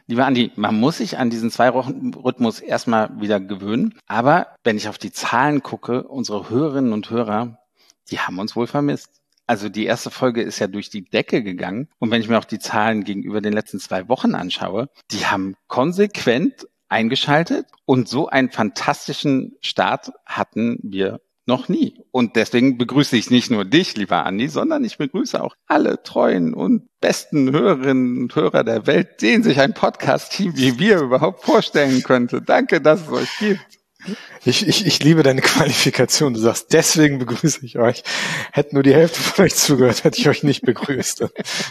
Lieber Andi, man muss sich an diesen 2-Wochen-Rhythmus erstmal wieder gewöhnen. Aber wenn ich auf die Zahlen gucke, unsere Hörerinnen und Hörer, die haben uns wohl vermisst. Also die erste Folge ist ja durch die Decke gegangen. Und wenn ich mir auch die Zahlen gegenüber den letzten 2 Wochen anschaue, die haben konsequent eingeschaltet und so einen fantastischen Start hatten wir noch nie. Und deswegen begrüße ich nicht nur dich, lieber Andi, sondern ich begrüße auch alle treuen und besten Hörerinnen und Hörer der Welt, denen sich ein Podcast-Team wie wir überhaupt vorstellen könnte. Danke, dass es euch gibt. Ich liebe deine Qualifikation. Du sagst, deswegen begrüße ich euch. Hätte nur die Hälfte von euch zugehört, hätte ich euch nicht begrüßt.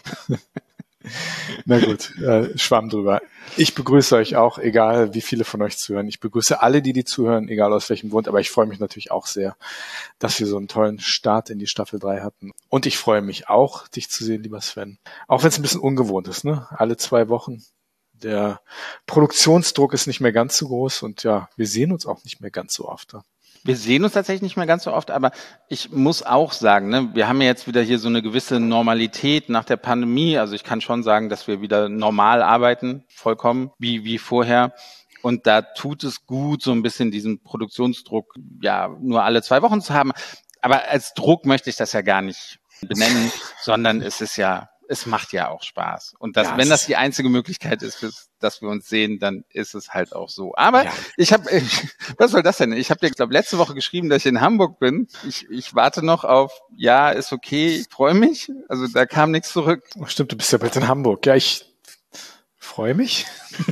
Na gut, Schwamm drüber. Ich begrüße euch auch, egal wie viele von euch zuhören. Ich begrüße alle, die zuhören, egal aus welchem Grund. Aber ich freue mich natürlich auch sehr, dass wir so einen tollen Start in die Staffel 3 hatten. Und ich freue mich auch, dich zu sehen, lieber Sven. Auch wenn es ein bisschen ungewohnt ist, ne? Alle 2 Wochen. Der Produktionsdruck ist nicht mehr ganz so groß und ja, wir sehen uns auch nicht mehr ganz so oft. Ja. Wir sehen uns tatsächlich nicht mehr ganz so oft, aber ich muss auch sagen, ne, wir haben ja jetzt wieder hier so eine gewisse Normalität nach der Pandemie. Also ich kann schon sagen, dass wir wieder normal arbeiten, vollkommen wie vorher. Und da tut es gut, so ein bisschen diesen Produktionsdruck ja nur alle 2 Wochen zu haben. Aber als Druck möchte ich das ja gar nicht benennen, sondern es macht ja auch Spaß. Und wenn das die einzige Möglichkeit ist, dass wir uns sehen, dann ist es halt auch so. Aber was soll das denn? Ich habe dir, glaube letzte Woche geschrieben, dass ich in Hamburg bin. Ich warte noch auf, ja, ist okay, ich freue mich. Also da kam nichts zurück. Oh, stimmt, du bist ja bald in Hamburg. Ja, ich freue mich.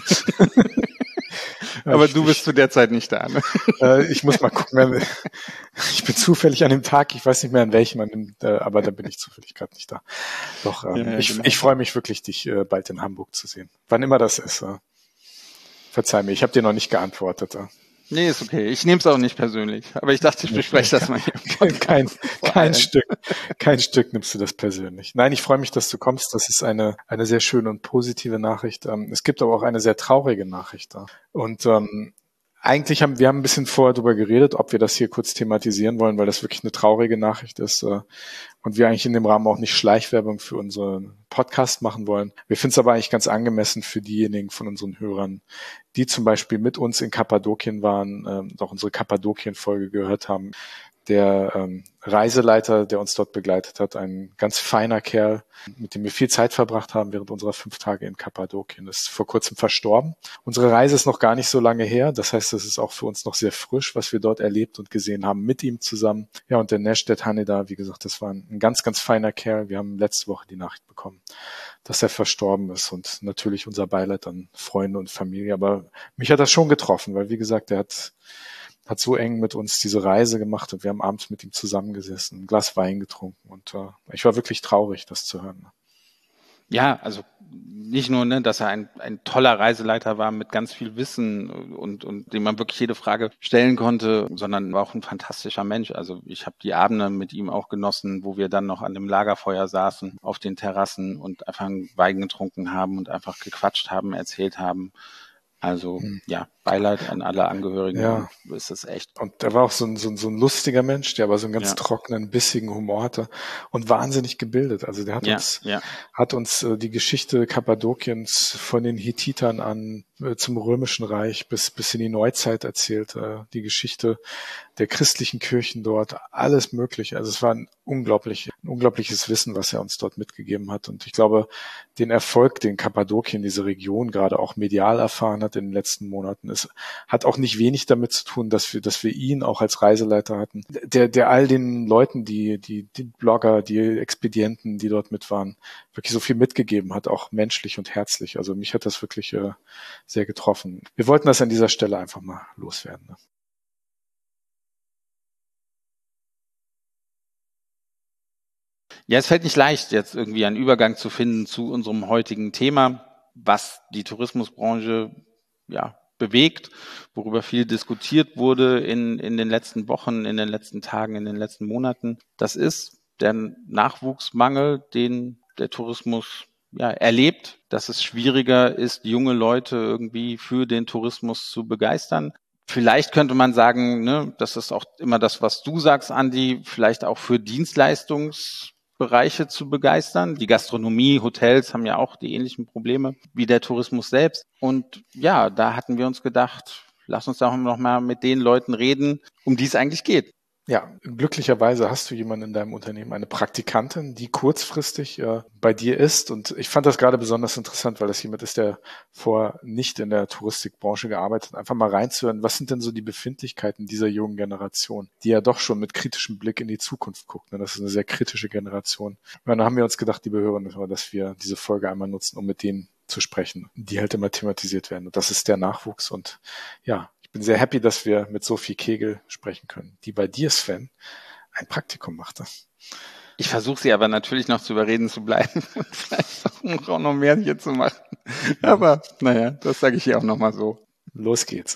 Aber du bist zu der Zeit nicht da, ne? Ich muss mal gucken. Ich bin zufällig an dem Tag, ich weiß nicht mehr an welchem, aber da bin ich zufällig gerade nicht da. Doch, genau. Ich freue mich wirklich, dich bald in Hamburg zu sehen. Wann immer das ist. Verzeih mir, ich habe dir noch nicht geantwortet. Nee, ist okay. Ich nehme es auch nicht persönlich. Aber ich dachte, ich bespreche das mal hier. Kein Stück nimmst du das persönlich. Nein, ich freue mich, dass du kommst. Das ist eine sehr schöne und positive Nachricht. Es gibt aber auch eine sehr traurige Nachricht. Und eigentlich haben wir ein bisschen vorher darüber geredet, ob wir das hier kurz thematisieren wollen, weil das wirklich eine traurige Nachricht ist und wir eigentlich in dem Rahmen auch nicht Schleichwerbung für unseren Podcast machen wollen. Wir finden es aber eigentlich ganz angemessen für diejenigen von unseren Hörern, die zum Beispiel mit uns in Kappadokien waren, auch unsere Kappadokien-Folge gehört haben. Der Reiseleiter, der uns dort begleitet hat, ein ganz feiner Kerl, mit dem wir viel Zeit verbracht haben während unserer 5 Tage in Kappadokien, ist vor kurzem verstorben. Unsere Reise ist noch gar nicht so lange her. Das heißt, es ist auch für uns noch sehr frisch, was wir dort erlebt und gesehen haben mit ihm zusammen. Ja, und der Nesdet Haneda, wie gesagt, das war ein ganz, ganz feiner Kerl. Wir haben letzte Woche die Nachricht bekommen, dass er verstorben ist und natürlich unser Beileid an Freunde und Familie. Aber mich hat das schon getroffen, weil, wie gesagt, er hat so eng mit uns diese Reise gemacht und wir haben abends mit ihm zusammengesessen, ein Glas Wein getrunken und ich war wirklich traurig, das zu hören. Ja, also nicht nur, dass er ein toller Reiseleiter war mit ganz viel Wissen und dem man wirklich jede Frage stellen konnte, sondern war auch ein fantastischer Mensch. Also ich habe die Abende mit ihm auch genossen, wo wir dann noch an dem Lagerfeuer saßen, auf den Terrassen und einfach einen Wein getrunken haben und einfach gequatscht haben, erzählt haben. Also ja, Beileid an alle Angehörigen. Ja. Ist es echt. Und er war auch so ein lustiger Mensch, der aber so einen ganz trockenen, bissigen Humor hatte und wahnsinnig gebildet. Also der hat uns die Geschichte Kappadokiens von den Hethitern an zum Römischen Reich bis in die Neuzeit erzählt. Die Geschichte der christlichen Kirchen dort, alles Mögliche. Also es war ein unglaubliches Wissen, was er uns dort mitgegeben hat. Und ich glaube, den Erfolg, den Kappadokien, diese Region gerade auch medial erfahren hat in den letzten Monaten, hat auch nicht wenig damit zu tun, dass wir ihn auch als Reiseleiter hatten, der all den Leuten, die Blogger, die Expedienten, die dort mit waren, wirklich so viel mitgegeben hat, auch menschlich und herzlich. Also mich hat das wirklich sehr getroffen. Wir wollten das an dieser Stelle einfach mal loswerden. Ne? Ja, es fällt nicht leicht, jetzt irgendwie einen Übergang zu finden zu unserem heutigen Thema, was die Tourismusbranche bewegt, worüber viel diskutiert wurde in den letzten Wochen, in den letzten Tagen, in den letzten Monaten. Das ist der Nachwuchsmangel, den der Tourismus erlebt, dass es schwieriger ist, junge Leute irgendwie für den Tourismus zu begeistern. Vielleicht könnte man sagen, das ist auch immer das, was du sagst, Andi, vielleicht auch für Dienstleistungsbereiche Bereiche zu begeistern. Die Gastronomie, Hotels haben ja auch die ähnlichen Probleme wie der Tourismus selbst. Und ja, da hatten wir uns gedacht, lass uns doch noch mal mit den Leuten reden, um die es eigentlich geht. Ja, glücklicherweise hast du jemanden in deinem Unternehmen, eine Praktikantin, die kurzfristig bei dir ist. Und ich fand das gerade besonders interessant, weil das jemand ist, der vorher nicht in der Touristikbranche gearbeitet hat. Einfach mal reinzuhören, was sind denn so die Befindlichkeiten dieser jungen Generation, die ja doch schon mit kritischem Blick in die Zukunft guckt. Ne? Das ist eine sehr kritische Generation. Und dann haben wir uns gedacht, liebe Hörer, dass wir diese Folge einmal nutzen, um mit denen zu sprechen, die halt immer thematisiert werden. Und das ist der Nachwuchs. Und ja, ich bin sehr happy, dass wir mit Sophie Kegel sprechen können, die bei dir, Sven, ein Praktikum machte. Ich versuche sie aber natürlich noch zu überreden zu bleiben und vielleicht auch noch mehr hier zu machen. Aber naja, das sage ich ihr auch nochmal so. Los geht's.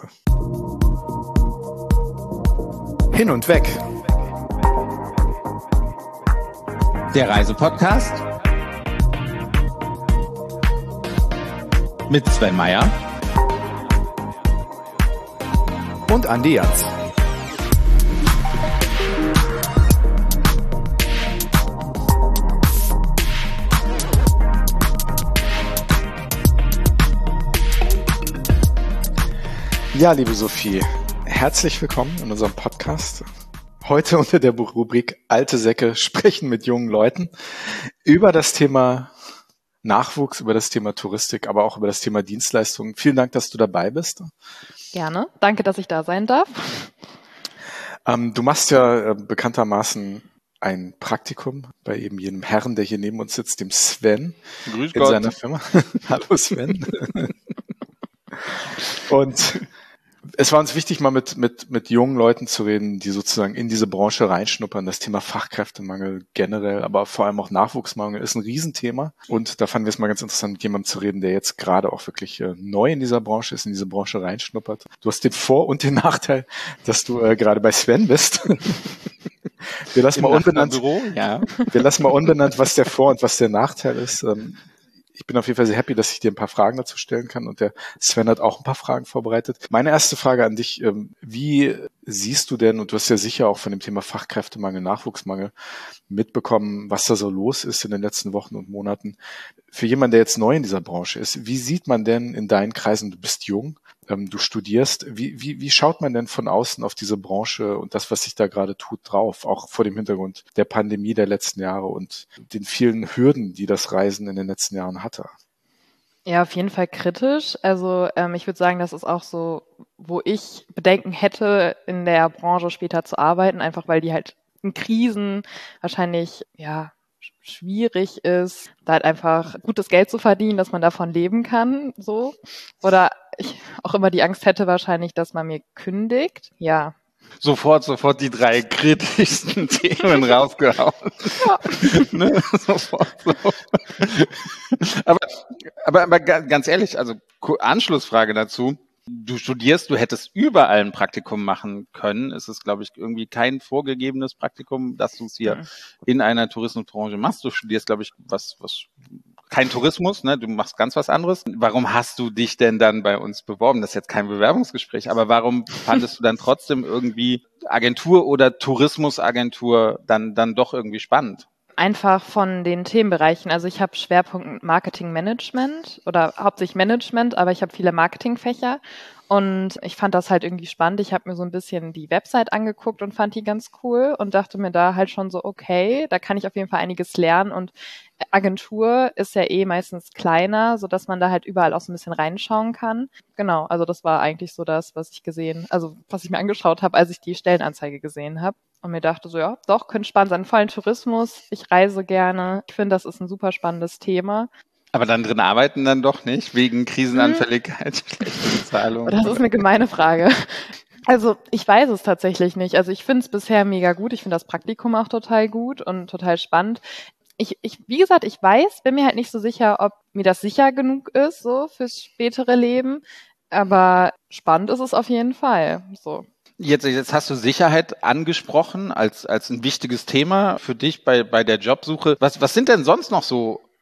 Hin und weg. Der Reisepodcast mit Sven Meyer und Andi Jans. Ja, liebe Sophie, herzlich willkommen in unserem Podcast. Heute unter der Rubrik Alte Säcke sprechen mit jungen Leuten über das Thema Nachwuchs, über das Thema Touristik, aber auch über das Thema Dienstleistungen. Vielen Dank, dass du dabei bist. Gerne. Danke, dass ich da sein darf. Du machst ja bekanntermaßen ein Praktikum bei eben jenem Herrn, der hier neben uns sitzt, dem Sven. Grüß in Gott. Seiner Firma. Hallo Sven. Und es war uns wichtig, mal mit jungen Leuten zu reden, die sozusagen in diese Branche reinschnuppern. Das Thema Fachkräftemangel generell, aber vor allem auch Nachwuchsmangel ist ein Riesenthema. Und da fanden wir es mal ganz interessant, mit jemandem zu reden, der jetzt gerade auch wirklich neu in dieser Branche ist, in diese Branche reinschnuppert. Du hast den Vor- und den Nachteil, dass du gerade bei Sven bist. Wir lassen mal unbenannt, wir lassen mal unbenannt, was der Vor- und was der Nachteil ist. Ich bin auf jeden Fall sehr happy, dass ich dir ein paar Fragen dazu stellen kann und der Sven hat auch ein paar Fragen vorbereitet. Meine erste Frage an dich, wie siehst du denn, und du hast ja sicher auch von dem Thema Fachkräftemangel, Nachwuchsmangel mitbekommen, was da so los ist in den letzten Wochen und Monaten. Für jemanden, der jetzt neu in dieser Branche ist, wie sieht man denn in deinen Kreisen, du bist jung, du studierst, wie schaut man denn von außen auf diese Branche und das, was sich da gerade tut, drauf, auch vor dem Hintergrund der Pandemie der letzten Jahre und den vielen Hürden, die das Reisen in den letzten Jahren hatte? Ja, auf jeden Fall kritisch. Also ich würde sagen, das ist auch so, wo ich Bedenken hätte, in der Branche später zu arbeiten, einfach weil die halt in Krisen wahrscheinlich, ja, schwierig ist, da halt einfach gutes Geld zu verdienen, dass man davon leben kann, so. Oder ich auch immer die Angst hätte wahrscheinlich, dass man mir kündigt. Ja. Sofort die 3 kritischsten Themen rausgehauen. Ja. Ne? Sofort so. Aber ganz ehrlich, also Anschlussfrage dazu. Du studierst, du hättest überall ein Praktikum machen können. Es ist, glaube ich, irgendwie kein vorgegebenes Praktikum, dass du es hier in einer Tourismusbranche machst. Du studierst, glaube ich, was kein Tourismus, ne? Du machst ganz was anderes. Warum hast du dich denn dann bei uns beworben? Das ist jetzt kein Bewerbungsgespräch, aber warum fandest du dann trotzdem irgendwie Agentur oder Tourismusagentur dann doch irgendwie spannend? Einfach von den Themenbereichen. Also ich habe Schwerpunkt Marketingmanagement oder hauptsächlich Management, aber ich habe viele Marketingfächer und ich fand das halt irgendwie spannend. Ich habe mir so ein bisschen die Website angeguckt und fand die ganz cool und dachte mir da halt schon so, okay, da kann ich auf jeden Fall einiges lernen und Agentur ist ja meistens kleiner, sodass man da halt überall auch so ein bisschen reinschauen kann. Genau, also das war eigentlich so das, was ich mir angeschaut habe, als ich die Stellenanzeige gesehen habe. Und mir dachte so, ja, doch, könnte spannend sein. Vor allem Tourismus, ich reise gerne. Ich finde, das ist ein super spannendes Thema. Aber dann drin arbeiten dann doch nicht, wegen Krisenanfälligkeit, schlechte Bezahlung. Das ist eine gemeine Frage. Also ich weiß es tatsächlich nicht. Also ich finde es bisher mega gut. Ich finde das Praktikum auch total gut und total spannend. Wie gesagt, ich bin mir halt nicht so sicher, ob mir das sicher genug ist, so fürs spätere Leben. Aber spannend ist es auf jeden Fall, so. Jetzt hast du Sicherheit angesprochen als ein wichtiges Thema für dich bei der Jobsuche. Was sind denn sonst noch so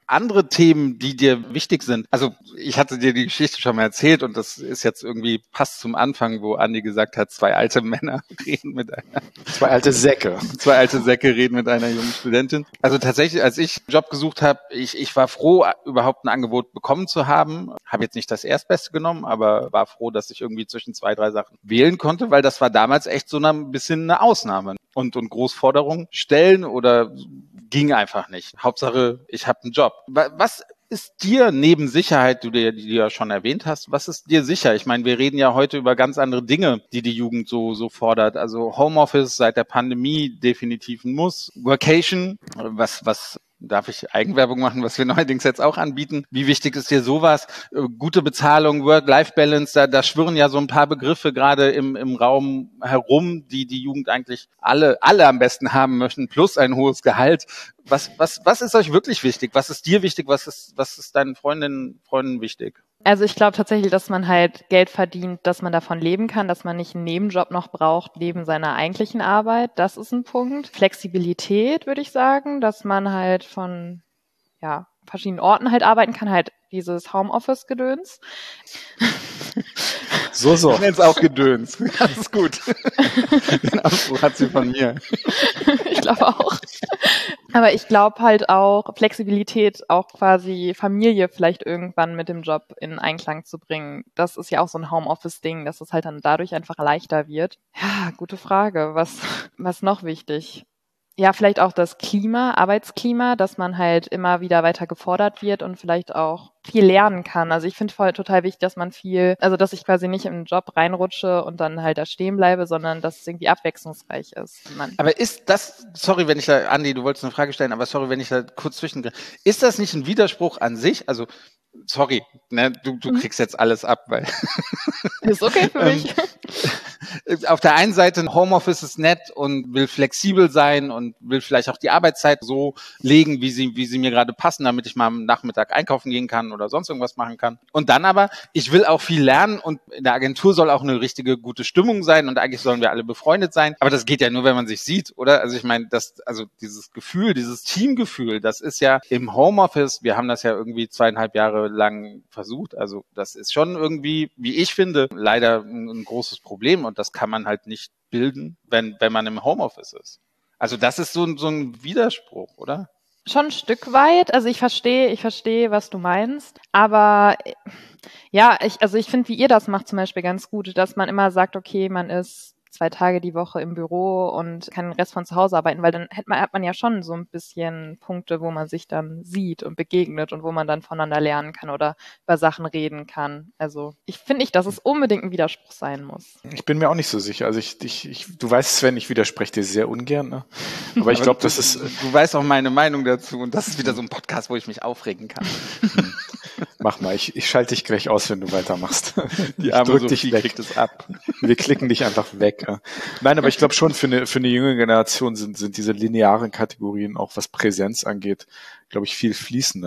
andere Themen, die dir wichtig sind? Also ich hatte dir die Geschichte schon mal erzählt und das ist jetzt irgendwie passt zum Anfang, wo Andi gesagt hat, zwei alte Männer reden mit einer... Zwei alte Säcke. Zwei alte Säcke reden mit einer jungen Studentin. Also tatsächlich, als ich einen Job gesucht habe, ich war froh, überhaupt ein Angebot bekommen zu haben. Habe jetzt nicht das Erstbeste genommen, aber war froh, dass ich irgendwie zwischen 2, 3 Sachen wählen konnte, weil das war damals echt so ein bisschen eine Ausnahme. Und Großforderungen stellen oder ging einfach nicht. Hauptsache, ich habe einen Job. Was ist dir neben Sicherheit, die du ja schon erwähnt hast, was ist dir sicher? Ich meine, wir reden ja heute über ganz andere Dinge, die Jugend so fordert. Also Homeoffice seit der Pandemie definitiv ein Muss. Workation, was darf ich Eigenwerbung machen, was wir neuerdings jetzt auch anbieten? Wie wichtig ist dir sowas? Gute Bezahlung, Work-Life-Balance, da schwirren ja so ein paar Begriffe gerade im Raum herum, die Jugend eigentlich alle am besten haben möchten, plus ein hohes Gehalt. Was ist euch wirklich wichtig? Was ist dir wichtig? Was ist deinen Freunden wichtig? Also ich glaube tatsächlich, dass man halt Geld verdient, dass man davon leben kann, dass man nicht einen Nebenjob noch braucht neben seiner eigentlichen Arbeit. Das ist ein Punkt. Flexibilität, würde ich sagen, dass man halt von verschiedenen Orten halt arbeiten kann, halt dieses Homeoffice-Gedöns. So. Ich nenne es auch Gedöns. Alles gut. Den Anspruch hat sie von mir. Ich glaube auch. Aber ich glaube halt auch Flexibilität, auch quasi Familie vielleicht irgendwann mit dem Job in Einklang zu bringen. Das ist ja auch so ein Homeoffice-Ding, dass es halt dann dadurch einfach leichter wird. Ja, gute Frage. Was noch wichtig? Ja, vielleicht auch das Arbeitsklima, dass man halt immer wieder weiter gefordert wird und vielleicht auch viel lernen kann. Also ich finde total wichtig, dass dass ich quasi nicht in einen Job reinrutsche und dann halt da stehen bleibe, sondern dass es irgendwie abwechslungsreich ist. Aber ist das, sorry, wenn ich da, Andi, du wolltest eine Frage stellen, aber sorry, wenn ich da kurz zwischengreife. Ist das nicht ein Widerspruch an sich? Also, sorry, ne, du kriegst jetzt alles ab, weil... Ist okay für mich. Auf der einen Seite, Homeoffice ist nett und will flexibel sein und will vielleicht auch die Arbeitszeit so legen, wie sie mir gerade passen, damit ich mal am Nachmittag einkaufen gehen kann oder sonst irgendwas machen kann. Und dann aber, ich will auch viel lernen und in der Agentur soll auch eine richtige gute Stimmung sein und eigentlich sollen wir alle befreundet sein. Aber das geht ja nur, wenn man sich sieht, oder? Also ich meine, dieses Gefühl, dieses Teamgefühl, das ist ja im Homeoffice, wir haben das ja irgendwie 2,5 Jahre lang versucht. Also das ist schon irgendwie, wie ich finde, leider ein großes Problem und das kann man halt nicht bilden, wenn man im Homeoffice ist. Also das ist so ein Widerspruch, oder? Schon ein Stück weit. Also ich verstehe, was du meinst. Aber ja, ich finde, wie ihr das macht zum Beispiel ganz gut, dass man immer sagt, okay, man ist 2 Tage die Woche im Büro und kann den Rest von zu Hause arbeiten, weil dann hat man ja schon so ein bisschen Punkte, wo man sich dann sieht und begegnet und wo man dann voneinander lernen kann oder über Sachen reden kann. Also ich finde nicht, dass es unbedingt ein Widerspruch sein muss. Ich bin mir auch nicht so sicher. Also du weißt, Sven, ich widerspreche dir sehr ungern, ne? Aber ich glaube, das ist... Du weißt auch meine Meinung dazu und das ist wieder so ein Podcast, wo ich mich aufregen kann. Mach mal, ich schalte dich gleich aus, wenn du weitermachst. Die arme Sophie kriegt es ab. Wir klicken dich einfach weg. Nein, aber ich glaube schon, für eine junge Generation sind diese linearen Kategorien, auch was Präsenz angeht, glaube ich, viel fließender,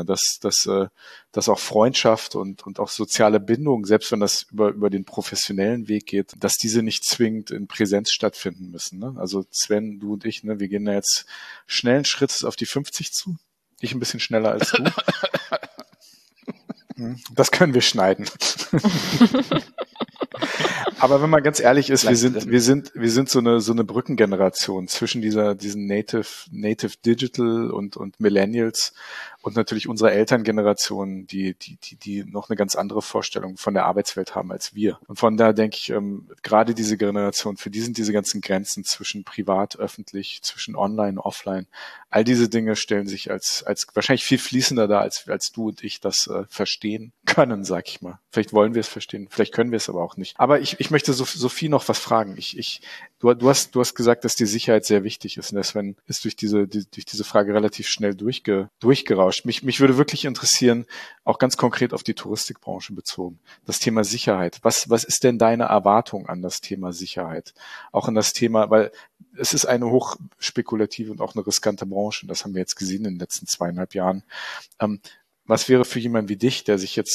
dass auch Freundschaft und auch soziale Bindung, selbst wenn das über den professionellen Weg geht, dass diese nicht zwingend in Präsenz stattfinden müssen. Ne? Also Sven, du und ich, ne, wir gehen da jetzt schnellen Schritts auf die 50 zu. Ich ein bisschen schneller als du. Das können wir schneiden. Aber wenn man ganz ehrlich ist, wir sind so eine Brückengeneration zwischen diesen Native Digital und Millennials und natürlich unserer Elterngeneration, die noch eine ganz andere Vorstellung von der Arbeitswelt haben als wir. Und von daher denke ich, gerade diese Generation, für die sind diese ganzen Grenzen zwischen privat, öffentlich, zwischen online, offline, all diese Dinge stellen sich als wahrscheinlich viel fließender dar, als du und ich das verstehen können, sag ich mal. Vielleicht wollen wir es verstehen, vielleicht können wir es aber auch nicht. Aber ich möchte Sophie noch was fragen. Du hast gesagt, dass die Sicherheit sehr wichtig ist. Und Sven ist durch diese Frage relativ schnell durchgerauscht. Mich würde wirklich interessieren, auch ganz konkret auf die Touristikbranche bezogen, das Thema Sicherheit. Was ist denn deine Erwartung an das Thema Sicherheit? Auch an das Thema, weil es ist eine hochspekulative und auch eine riskante Branche. Das haben wir jetzt gesehen in den letzten 2,5 Jahren. Was wäre für jemanden wie dich, der sich jetzt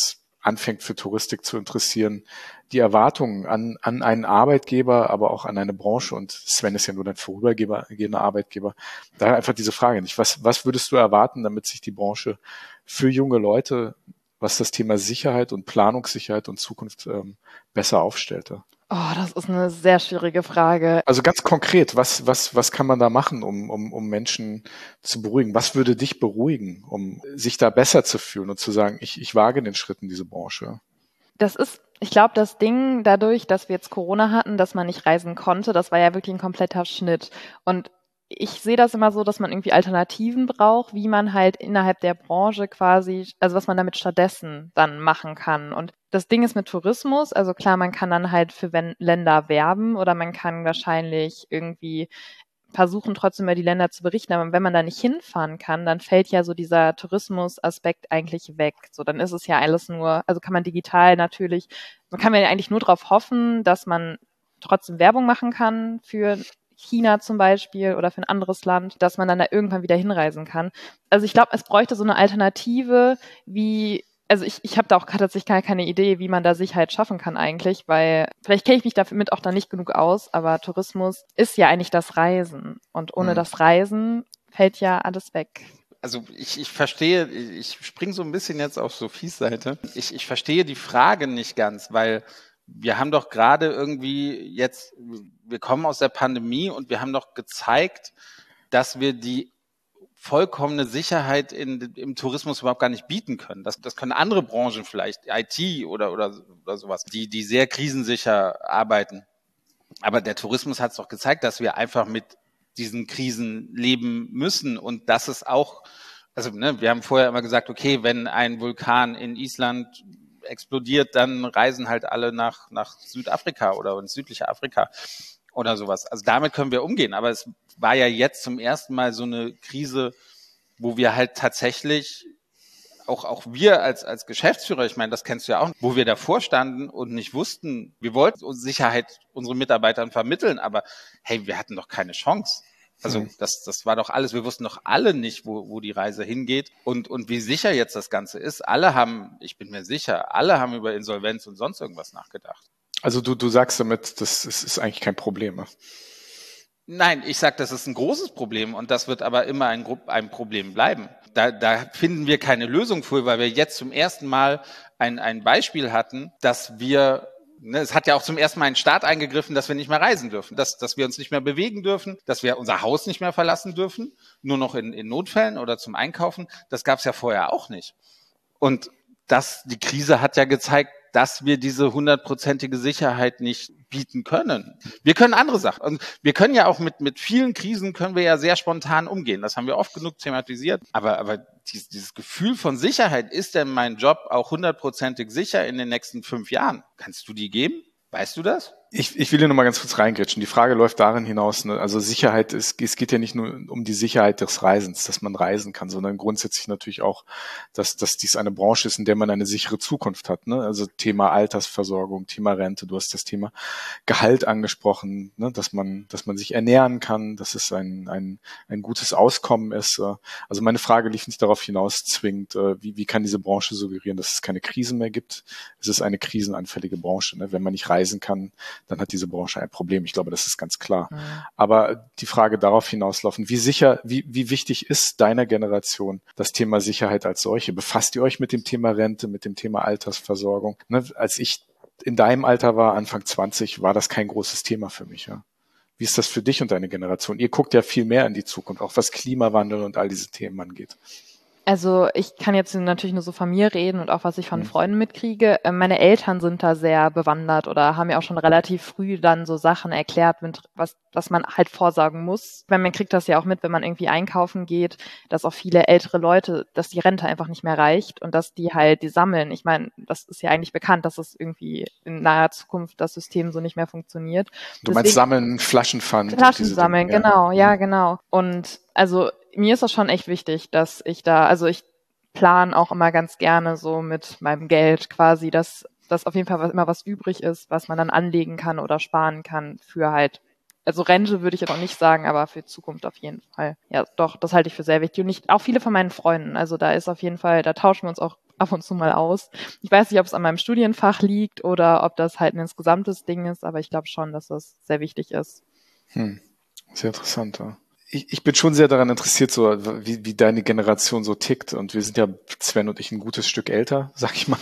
anfängt für Touristik zu interessieren, die Erwartungen an einen Arbeitgeber, aber auch an eine Branche, und Sven ist ja nur ein vorübergehender Arbeitgeber, da einfach diese Frage nicht. Was würdest du erwarten, damit sich die Branche für junge Leute, was das Thema Sicherheit und Planungssicherheit und Zukunft besser aufstellte? Oh, das ist eine sehr schwierige Frage. Also ganz konkret, was kann man da machen, um Menschen zu beruhigen? Was würde dich beruhigen, um sich da besser zu fühlen und zu sagen, ich wage den Schritt in diese Branche? Das ist, ich glaube, das Ding dadurch, dass wir jetzt Corona hatten, dass man nicht reisen konnte, das war ja wirklich ein kompletter Schnitt. Und ich sehe das immer so, dass man irgendwie Alternativen braucht, wie man halt innerhalb der Branche quasi, also was man damit stattdessen dann machen kann. Und das Ding ist mit Tourismus, also klar, man kann dann halt für Länder werben oder man kann wahrscheinlich irgendwie versuchen, trotzdem über die Länder zu berichten. Aber wenn man da nicht hinfahren kann, dann fällt ja so dieser Tourismusaspekt eigentlich weg. So, dann ist es ja alles nur, also kann man digital natürlich, man kann ja eigentlich nur darauf hoffen, dass man trotzdem Werbung machen kann für China zum Beispiel oder für ein anderes Land, dass man dann da irgendwann wieder hinreisen kann. Also ich glaube, es bräuchte so eine Alternative, wie, also ich habe da auch tatsächlich gar keine Idee, wie man da Sicherheit schaffen kann eigentlich, weil vielleicht kenne ich mich damit auch da nicht genug aus, aber Tourismus ist ja eigentlich das Reisen und ohne das Reisen fällt ja alles weg. Also ich verstehe, ich springe so ein bisschen jetzt auf Sophies Seite. Ich verstehe die Frage nicht ganz, weil wir haben doch gerade irgendwie jetzt, wir kommen aus der Pandemie und wir haben doch gezeigt, dass wir die vollkommene Sicherheit im Tourismus überhaupt gar nicht bieten können. Das können andere Branchen vielleicht, IT oder sowas, die sehr krisensicher arbeiten. Aber der Tourismus hat es doch gezeigt, dass wir einfach mit diesen Krisen leben müssen und dass es auch, also wir haben vorher immer gesagt, okay, wenn ein Vulkan in Island explodiert, dann reisen halt alle nach Südafrika oder ins südliche Afrika oder sowas. Also damit können wir umgehen. Aber es war ja jetzt zum ersten Mal so eine Krise, wo wir halt tatsächlich, auch wir als Geschäftsführer, ich meine, das kennst du ja auch, wo wir davor standen und nicht wussten, wir wollten uns Sicherheit unseren Mitarbeitern vermitteln, aber hey, wir hatten doch keine Chance. Also das war doch alles, wir wussten doch alle nicht, wo die Reise hingeht und wie sicher jetzt das Ganze ist. Alle haben, ich bin mir sicher, alle haben über Insolvenz und sonst irgendwas nachgedacht. Also du sagst damit, das ist eigentlich kein Problem, ne? Nein, ich sage, das ist ein großes Problem und das wird aber immer ein Problem bleiben. Da finden wir keine Lösung für, weil wir jetzt zum ersten Mal ein Beispiel hatten, dass wir, es hat ja auch zum ersten Mal ein Staat eingegriffen, dass wir nicht mehr reisen dürfen, dass wir uns nicht mehr bewegen dürfen, dass wir unser Haus nicht mehr verlassen dürfen, nur noch in Notfällen oder zum Einkaufen. Das gab es ja vorher auch nicht. Und die Krise hat ja gezeigt, dass wir diese 100%ige Sicherheit nicht bieten können. Wir können andere Sachen. Und wir können ja auch mit vielen Krisen können wir ja sehr spontan umgehen. Das haben wir oft genug thematisiert. Aber dieses Gefühl von Sicherheit, ist denn mein Job auch 100%ig sicher in den nächsten 5 Jahren? Kannst du die geben? Weißt du das? Ich will hier nochmal ganz kurz reingrätschen. Die Frage läuft darin hinaus, ne? Also Sicherheit, es geht ja nicht nur um die Sicherheit des Reisens, dass man reisen kann, sondern grundsätzlich natürlich auch, dass dies eine Branche ist, in der man eine sichere Zukunft hat, ne? Also Thema Altersversorgung, Thema Rente, du hast das Thema Gehalt angesprochen, ne? Dass man sich ernähren kann, dass es ein gutes Auskommen ist. Also meine Frage lief nicht darauf hinaus zwingend, wie kann diese Branche suggerieren, dass es keine Krisen mehr gibt? Es ist eine krisenanfällige Branche, ne? Wenn man nicht reisen kann, dann hat diese Branche ein Problem. Ich glaube, das ist ganz klar. Mhm. Aber die Frage darauf hinauslaufen, wie wichtig ist deiner Generation das Thema Sicherheit als solche? Befasst ihr euch mit dem Thema Rente, mit dem Thema Altersversorgung? Ne, als ich in deinem Alter war, Anfang 20, war das kein großes Thema für mich. Ja. Wie ist das für dich und deine Generation? Ihr guckt ja viel mehr in die Zukunft, auch was Klimawandel und all diese Themen angeht. Also ich kann jetzt natürlich nur so von mir reden und auch was ich von Freunden mitkriege. Meine Eltern sind da sehr bewandert oder haben mir auch schon relativ früh dann so Sachen erklärt, was man halt vorsorgen muss. Weil man kriegt das ja auch mit, wenn man irgendwie einkaufen geht, dass auch viele ältere Leute, dass die Rente einfach nicht mehr reicht und dass die sammeln. Ich meine, das ist ja eigentlich bekannt, dass es irgendwie in naher Zukunft das System so nicht mehr funktioniert. Du meinst sammeln, Flaschenpfand? Flaschen sammeln, genau, ja, genau. Und also mir ist das schon echt wichtig, dass ich ich plane auch immer ganz gerne so mit meinem Geld quasi, dass auf jeden Fall immer was übrig ist, was man dann anlegen kann oder sparen kann für halt, also Rente würde ich jetzt auch nicht sagen, aber für Zukunft auf jeden Fall. Ja, doch, das halte ich für sehr wichtig. Und auch viele von meinen Freunden, also da ist auf jeden Fall, da tauschen wir uns auch ab und zu mal aus. Ich weiß nicht, ob es an meinem Studienfach liegt oder ob das halt ein insgesamtes Ding ist, aber ich glaube schon, dass das sehr wichtig ist. Sehr interessant, ja. Ich bin schon sehr daran interessiert, so wie deine Generation so tickt. Und wir sind ja, Sven und ich, ein gutes Stück älter, sag ich mal.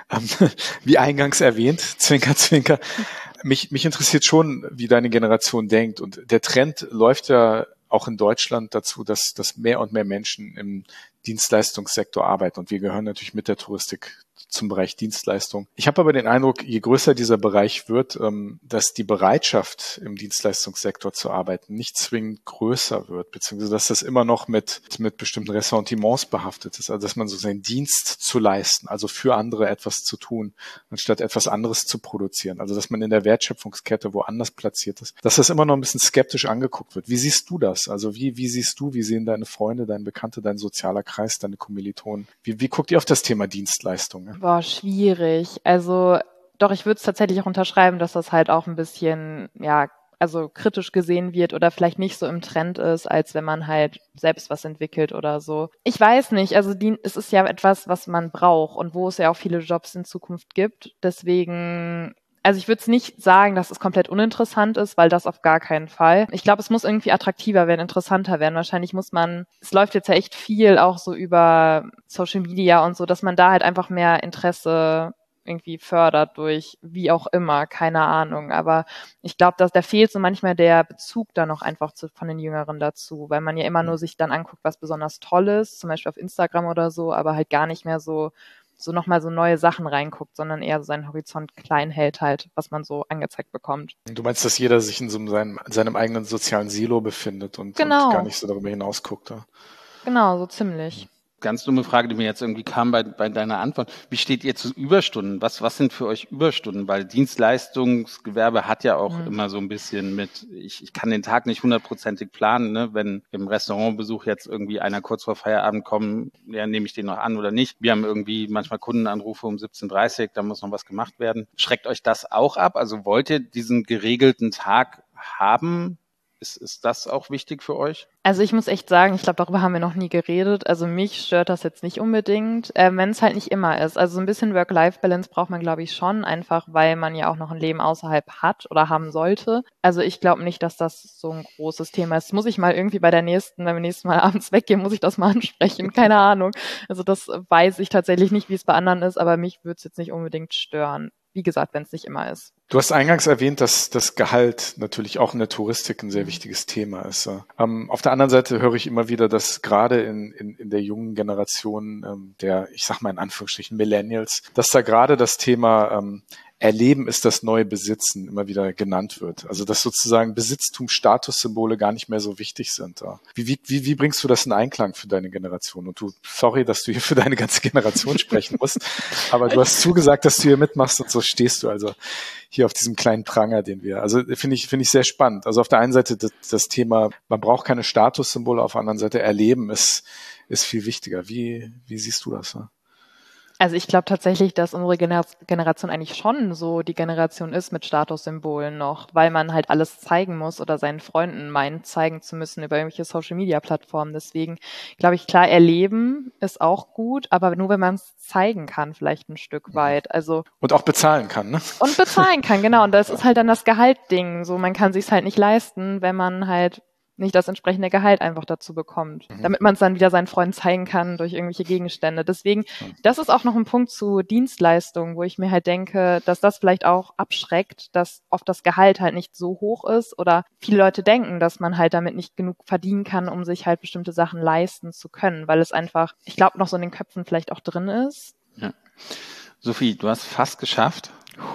Wie eingangs erwähnt, Zwinker, Zwinker. Mich interessiert schon, wie deine Generation denkt. Und der Trend läuft ja auch in Deutschland dazu, dass mehr und mehr Menschen im Dienstleistungssektor arbeiten. Und wir gehören natürlich mit der Touristik zum Bereich Dienstleistung. Ich habe aber den Eindruck, je größer dieser Bereich wird, dass die Bereitschaft im Dienstleistungssektor zu arbeiten nicht zwingend größer wird, beziehungsweise dass das immer noch mit bestimmten Ressentiments behaftet ist, also dass man so seinen Dienst zu leisten, also für andere etwas zu tun, anstatt etwas anderes zu produzieren, also dass man in der Wertschöpfungskette woanders platziert ist, dass das immer noch ein bisschen skeptisch angeguckt wird. Wie siehst du das? Also wie siehst du, wie sehen deine Freunde, deine Bekannte, dein sozialer Kreis, deine Kommilitonen? Wie guckt ihr auf das Thema Dienstleistung? Ne? Boah, schwierig. Also doch, ich würde es tatsächlich auch unterschreiben, dass das halt auch ein bisschen, ja, also kritisch gesehen wird oder vielleicht nicht so im Trend ist, als wenn man halt selbst was entwickelt oder so. Ich weiß nicht, also es ist ja etwas, was man braucht und wo es ja auch viele Jobs in Zukunft gibt. Deswegen, also ich würde es nicht sagen, dass es komplett uninteressant ist, weil das auf gar keinen Fall. Ich glaube, es muss irgendwie attraktiver werden, interessanter werden. Wahrscheinlich es läuft jetzt ja echt viel auch so über Social Media und so, dass man da halt einfach mehr Interesse irgendwie fördert durch wie auch immer, keine Ahnung. Aber ich glaube, dass da fehlt so manchmal der Bezug da noch einfach von den Jüngeren dazu, weil man ja immer nur sich dann anguckt, was besonders toll ist, zum Beispiel auf Instagram oder so, aber halt gar nicht mehr so nochmal so neue Sachen reinguckt, sondern eher so seinen Horizont klein hält halt, was man so angezeigt bekommt. Du meinst, dass jeder sich in seinem eigenen sozialen Silo befindet und gar nicht so darüber hinaus guckt? Ja? Genau, so ziemlich. Ganz dumme Frage, die mir jetzt irgendwie kam bei deiner Antwort. Wie steht ihr zu Überstunden? Was sind für euch Überstunden? Weil Dienstleistungsgewerbe hat ja auch immer so ein bisschen mit, ich kann den Tag nicht 100%ig planen, ne? Wenn im Restaurantbesuch jetzt irgendwie einer kurz vor Feierabend kommt, ja, nehme ich den noch an oder nicht. Wir haben irgendwie manchmal Kundenanrufe um 17:30 da muss noch was gemacht werden. Schreckt euch das auch ab? Also wollt ihr diesen geregelten Tag haben? Ist das auch wichtig für euch? Also ich muss echt sagen, ich glaube, darüber haben wir noch nie geredet. Also mich stört das jetzt nicht unbedingt, wenn es halt nicht immer ist. Also so ein bisschen Work-Life-Balance braucht man, glaube ich, schon, einfach weil man ja auch noch ein Leben außerhalb hat oder haben sollte. Also ich glaube nicht, dass das so ein großes Thema ist. Muss ich mal irgendwie wenn wir nächstes Mal abends weggehen, muss ich das mal ansprechen. Keine Ahnung. Also das weiß ich tatsächlich nicht, wie es bei anderen ist, aber mich würde es jetzt nicht unbedingt stören. Wie gesagt, wenn es nicht immer ist. Du hast eingangs erwähnt, dass das Gehalt natürlich auch in der Touristik ein sehr wichtiges Thema ist. Auf der anderen Seite höre ich immer wieder, dass gerade in der jungen Generation der, ich sag mal in Anführungsstrichen Millennials, dass da gerade das Thema Erleben ist das neue Besitzen immer wieder genannt wird. Also dass sozusagen Besitztum, Statussymbole gar nicht mehr so wichtig sind. Wie bringst du das in Einklang für deine Generation? Und sorry, dass du hier für deine ganze Generation sprechen musst, aber du hast zugesagt, dass du hier mitmachst und so stehst du also hier auf diesem kleinen Pranger, also finde ich sehr spannend. Also auf der einen Seite das Thema, man braucht keine Statussymbole, auf der anderen Seite Erleben ist viel wichtiger. Wie siehst du das? Also ich glaube tatsächlich, dass unsere Generation eigentlich schon so die Generation ist mit Statussymbolen noch, weil man halt alles zeigen muss oder seinen Freunden meint, zeigen zu müssen über irgendwelche Social-Media-Plattformen. Deswegen glaube ich, klar, erleben ist auch gut, aber nur wenn man es zeigen kann, vielleicht ein Stück weit. Also und auch bezahlen kann, ne? Und bezahlen kann, genau. Und das ist halt dann das Gehaltding. So, man kann sich's halt nicht leisten, wenn man halt nicht das entsprechende Gehalt einfach dazu bekommt, damit man es dann wieder seinen Freunden zeigen kann durch irgendwelche Gegenstände. Deswegen, das ist auch noch ein Punkt zu Dienstleistungen, wo ich mir halt denke, dass das vielleicht auch abschreckt, dass oft das Gehalt halt nicht so hoch ist oder viele Leute denken, dass man halt damit nicht genug verdienen kann, um sich halt bestimmte Sachen leisten zu können, weil es einfach, ich glaube, noch so in den Köpfen vielleicht auch drin ist. Ja. Sophie, du hast fast geschafft.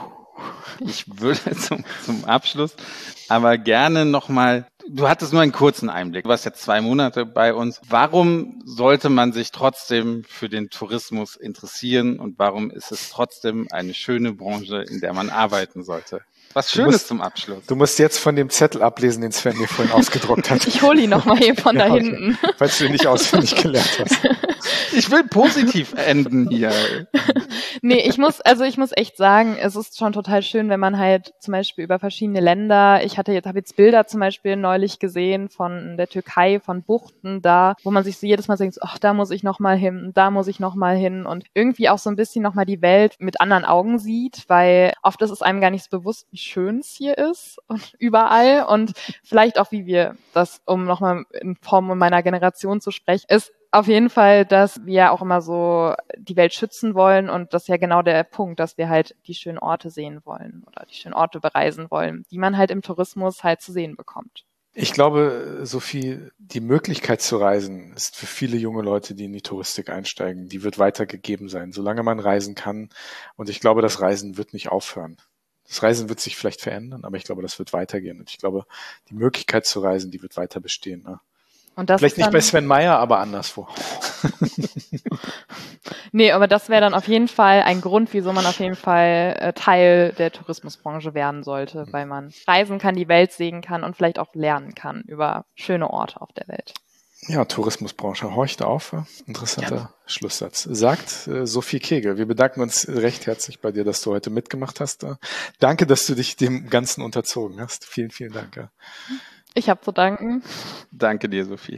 Ich würde zum Abschluss aber gerne nochmal, du hattest nur einen kurzen Einblick, du warst jetzt 2 Monate bei uns. Warum sollte man sich trotzdem für den Tourismus interessieren und warum ist es trotzdem eine schöne Branche, in der man arbeiten sollte? Was Schönes zum Abschluss. Du musst jetzt von dem Zettel ablesen, den Sven dir vorhin ausgedruckt hat. Ich hole ihn nochmal hier von da hinten. Falls du ihn nicht auswendig gelernt hast. Ich will positiv enden hier. Nee, ich muss echt sagen, es ist schon total schön, wenn man halt zum Beispiel über verschiedene Länder, habe jetzt Bilder zum Beispiel neulich gesehen von der Türkei, von Buchten da, wo man sich so jedes Mal denkt, ach, da muss ich nochmal hin, da muss ich nochmal hin und irgendwie auch so ein bisschen nochmal die Welt mit anderen Augen sieht, weil oft ist es einem gar nicht so bewusst, wie schön es hier ist und überall und vielleicht auch, wie wir das, um nochmal in Form meiner Generation zu sprechen, ist auf jeden Fall, dass wir auch immer so die Welt schützen wollen und das ist ja genau der Punkt, dass wir halt die schönen Orte sehen wollen oder die schönen Orte bereisen wollen, die man halt im Tourismus halt zu sehen bekommt. Ich glaube, Sophie, die Möglichkeit zu reisen ist für viele junge Leute, die in die Touristik einsteigen, die wird weitergegeben sein, solange man reisen kann. Und ich glaube, das Reisen wird nicht aufhören. Das Reisen wird sich vielleicht verändern, aber ich glaube, das wird weitergehen. Und ich glaube, die Möglichkeit zu reisen, die wird weiter bestehen. Ne? Und das vielleicht nicht bei Sven Meyer, aber anderswo. Nee, aber das wäre dann auf jeden Fall ein Grund, wieso man auf jeden Fall Teil der Tourismusbranche werden sollte, weil man reisen kann, die Welt sehen kann und vielleicht auch lernen kann über schöne Orte auf der Welt. Ja, Tourismusbranche, horcht auf. Interessanter Schlusssatz. Sagt Sophie Kegel. Wir bedanken uns recht herzlich bei dir, dass du heute mitgemacht hast. Danke, dass du dich dem Ganzen unterzogen hast. Vielen, vielen Dank. Ich habe zu danken. Danke dir, Sophie.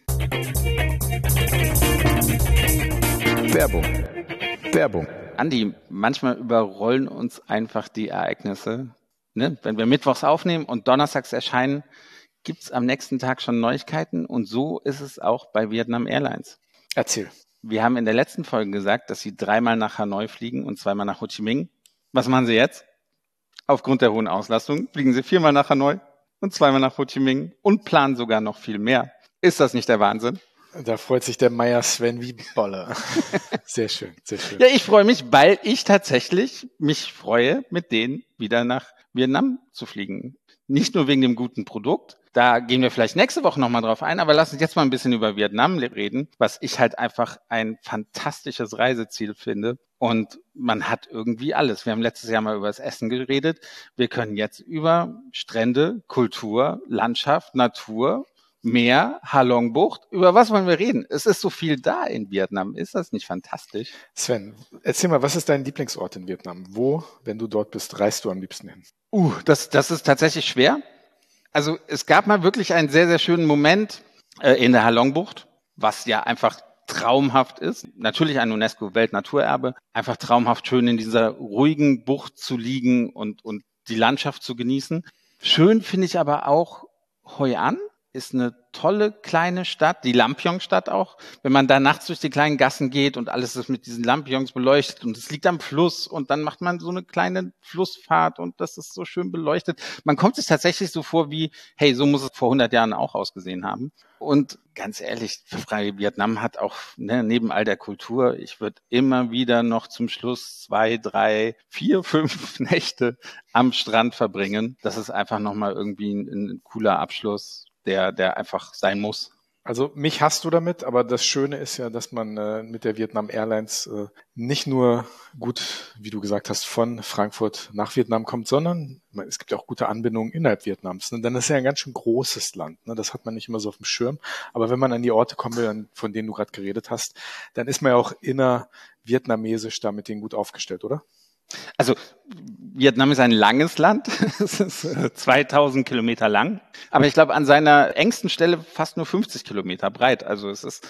Werbung. Andi, manchmal überrollen uns einfach die Ereignisse. Ne? Wenn wir mittwochs aufnehmen und donnerstags erscheinen, gibt's am nächsten Tag schon Neuigkeiten. Und so ist es auch bei Vietnam Airlines. Erzähl. Wir haben in der letzten Folge gesagt, dass sie 3-mal nach Hanoi fliegen und 2-mal nach Ho Chi Minh. Was machen sie jetzt? Aufgrund der hohen Auslastung fliegen sie 4-mal nach Hanoi und 2-mal nach Ho Chi Minh und planen sogar noch viel mehr. Ist das nicht der Wahnsinn? Da freut sich der Meier Sven wie Bolle. Sehr schön, sehr schön. Ja, ich freue mich, weil ich tatsächlich mich freue, mit denen wieder nach Vietnam zu fliegen. Nicht nur wegen dem guten Produkt, da gehen wir vielleicht nächste Woche nochmal drauf ein, aber lass uns jetzt mal ein bisschen über Vietnam reden, was ich halt einfach ein fantastisches Reiseziel finde. Und man hat irgendwie alles. Wir haben letztes Jahr mal über das Essen geredet. Wir können jetzt über Strände, Kultur, Landschaft, Natur, Meer, Halong-Bucht. Über was wollen wir reden? Es ist so viel da in Vietnam. Ist das nicht fantastisch? Sven, erzähl mal, was ist dein Lieblingsort in Vietnam? Wo, wenn du dort bist, reist du am liebsten hin? Das ist tatsächlich schwer. Also es gab mal wirklich einen sehr, sehr schönen Moment in der Halong-Bucht, was ja einfach traumhaft ist. Natürlich ein UNESCO-Weltnaturerbe. Einfach traumhaft schön in dieser ruhigen Bucht zu liegen und die Landschaft zu genießen. Schön finde ich aber auch Hoi An. Ist eine tolle kleine Stadt, die Lampion-Stadt auch. Wenn man da nachts durch die kleinen Gassen geht und alles ist mit diesen Lampions beleuchtet und es liegt am Fluss und dann macht man so eine kleine Flussfahrt und das ist so schön beleuchtet. Man kommt sich tatsächlich so vor wie, hey, so muss es vor 100 Jahren auch ausgesehen haben. Und ganz ehrlich, Vietnam hat auch neben all der Kultur, ich würde immer wieder noch zum Schluss 2, 3, 4, 5 Nächte am Strand verbringen. Das ist einfach nochmal irgendwie ein cooler Abschluss, der einfach sein muss. Also mich hast du damit, aber das Schöne ist ja, dass man mit der Vietnam Airlines nicht nur gut, wie du gesagt hast, von Frankfurt nach Vietnam kommt, sondern es gibt ja auch gute Anbindungen innerhalb Vietnams. Ne? Denn das ist ja ein ganz schön großes Land. Ne? Das hat man nicht immer so auf dem Schirm. Aber wenn man an die Orte kommen will, von denen du gerade geredet hast, dann ist man ja auch innervietnamesisch da mit denen gut aufgestellt, oder? Also Vietnam ist ein langes Land, es ist 2000 Kilometer lang, aber ich glaube an seiner engsten Stelle fast nur 50 Kilometer breit. Also es ist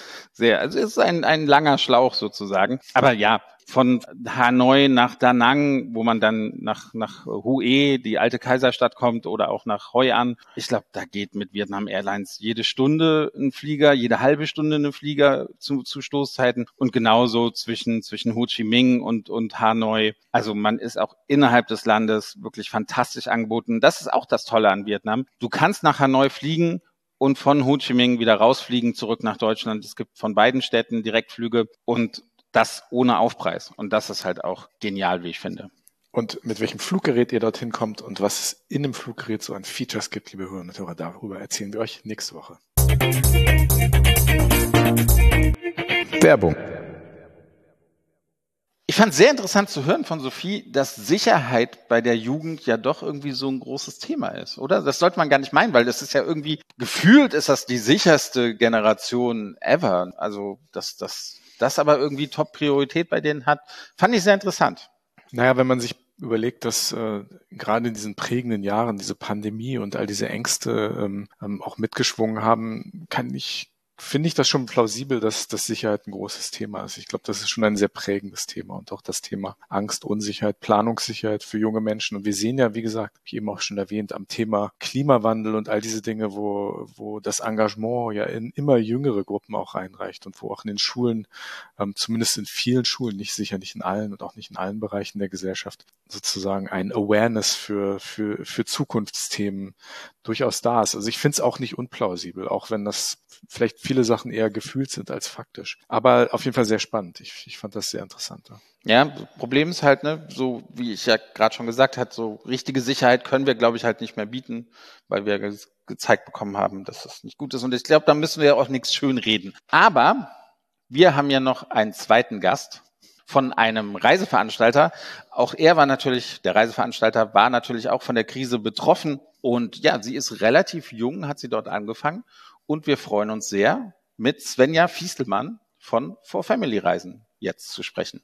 ein langer Schlauch sozusagen. Aber ja, von Hanoi nach Da Nang, wo man dann nach Hue, die alte Kaiserstadt kommt, oder auch nach Hoi An. Ich glaube, da geht mit Vietnam Airlines jede Stunde ein Flieger, jede halbe Stunde ein Flieger zu Stoßzeiten und genauso zwischen Ho Chi Minh und Hanoi. Also man ist auch innerhalb des Landes wirklich fantastisch angeboten. Das ist auch das Tolle an Vietnam. Du kannst nach Hanoi fliegen und von Ho Chi Minh wieder rausfliegen, zurück nach Deutschland. Es gibt von beiden Städten Direktflüge und das ohne Aufpreis. Und das ist halt auch genial, wie ich finde. Und mit welchem Fluggerät ihr dorthin kommt und was es in dem Fluggerät so an Features gibt, liebe Hörerinnen und Hörer, darüber erzählen wir euch nächste Woche. Werbung. Ich fand es sehr interessant zu hören von Sophie, dass Sicherheit bei der Jugend ja doch irgendwie so ein großes Thema ist, oder? Das sollte man gar nicht meinen, weil das ist ja irgendwie, gefühlt ist das die sicherste Generation ever. Also das das aber irgendwie Top-Priorität bei denen hat. Fand ich sehr interessant. Naja, wenn man sich überlegt, dass gerade in diesen prägenden Jahren diese Pandemie und all diese Ängste auch mitgeschwungen haben, finde ich das schon plausibel, dass das Sicherheit ein großes Thema ist. Ich glaube, das ist schon ein sehr prägendes Thema und auch das Thema Angst, Unsicherheit, Planungssicherheit für junge Menschen. Und wir sehen ja, wie gesagt, wie eben auch schon erwähnt, am Thema Klimawandel und all diese Dinge, wo das Engagement ja in immer jüngere Gruppen auch reinreicht und wo auch in den Schulen, zumindest in vielen Schulen, sicher nicht in allen und auch nicht in allen Bereichen der Gesellschaft, sozusagen ein Awareness für Zukunftsthemen durchaus da ist. Also ich finde es auch nicht unplausibel, auch wenn das vielleicht viele Sachen eher gefühlt sind als faktisch. Aber auf jeden Fall sehr spannend. Ich fand das sehr interessant. Ja, Problem ist halt, ne, so wie ich ja gerade schon gesagt habe, so richtige Sicherheit können wir, glaube ich, halt nicht mehr bieten, weil wir gezeigt bekommen haben, dass das nicht gut ist. Und ich glaube, da müssen wir ja auch nichts schönreden. Aber wir haben ja noch einen zweiten Gast von einem Reiseveranstalter. Auch der Reiseveranstalter war natürlich auch von der Krise betroffen. Und ja, sie ist relativ jung, hat sie dort angefangen. Und wir freuen uns sehr, mit Svenja Fiestelmann von For Family Reisen jetzt zu sprechen.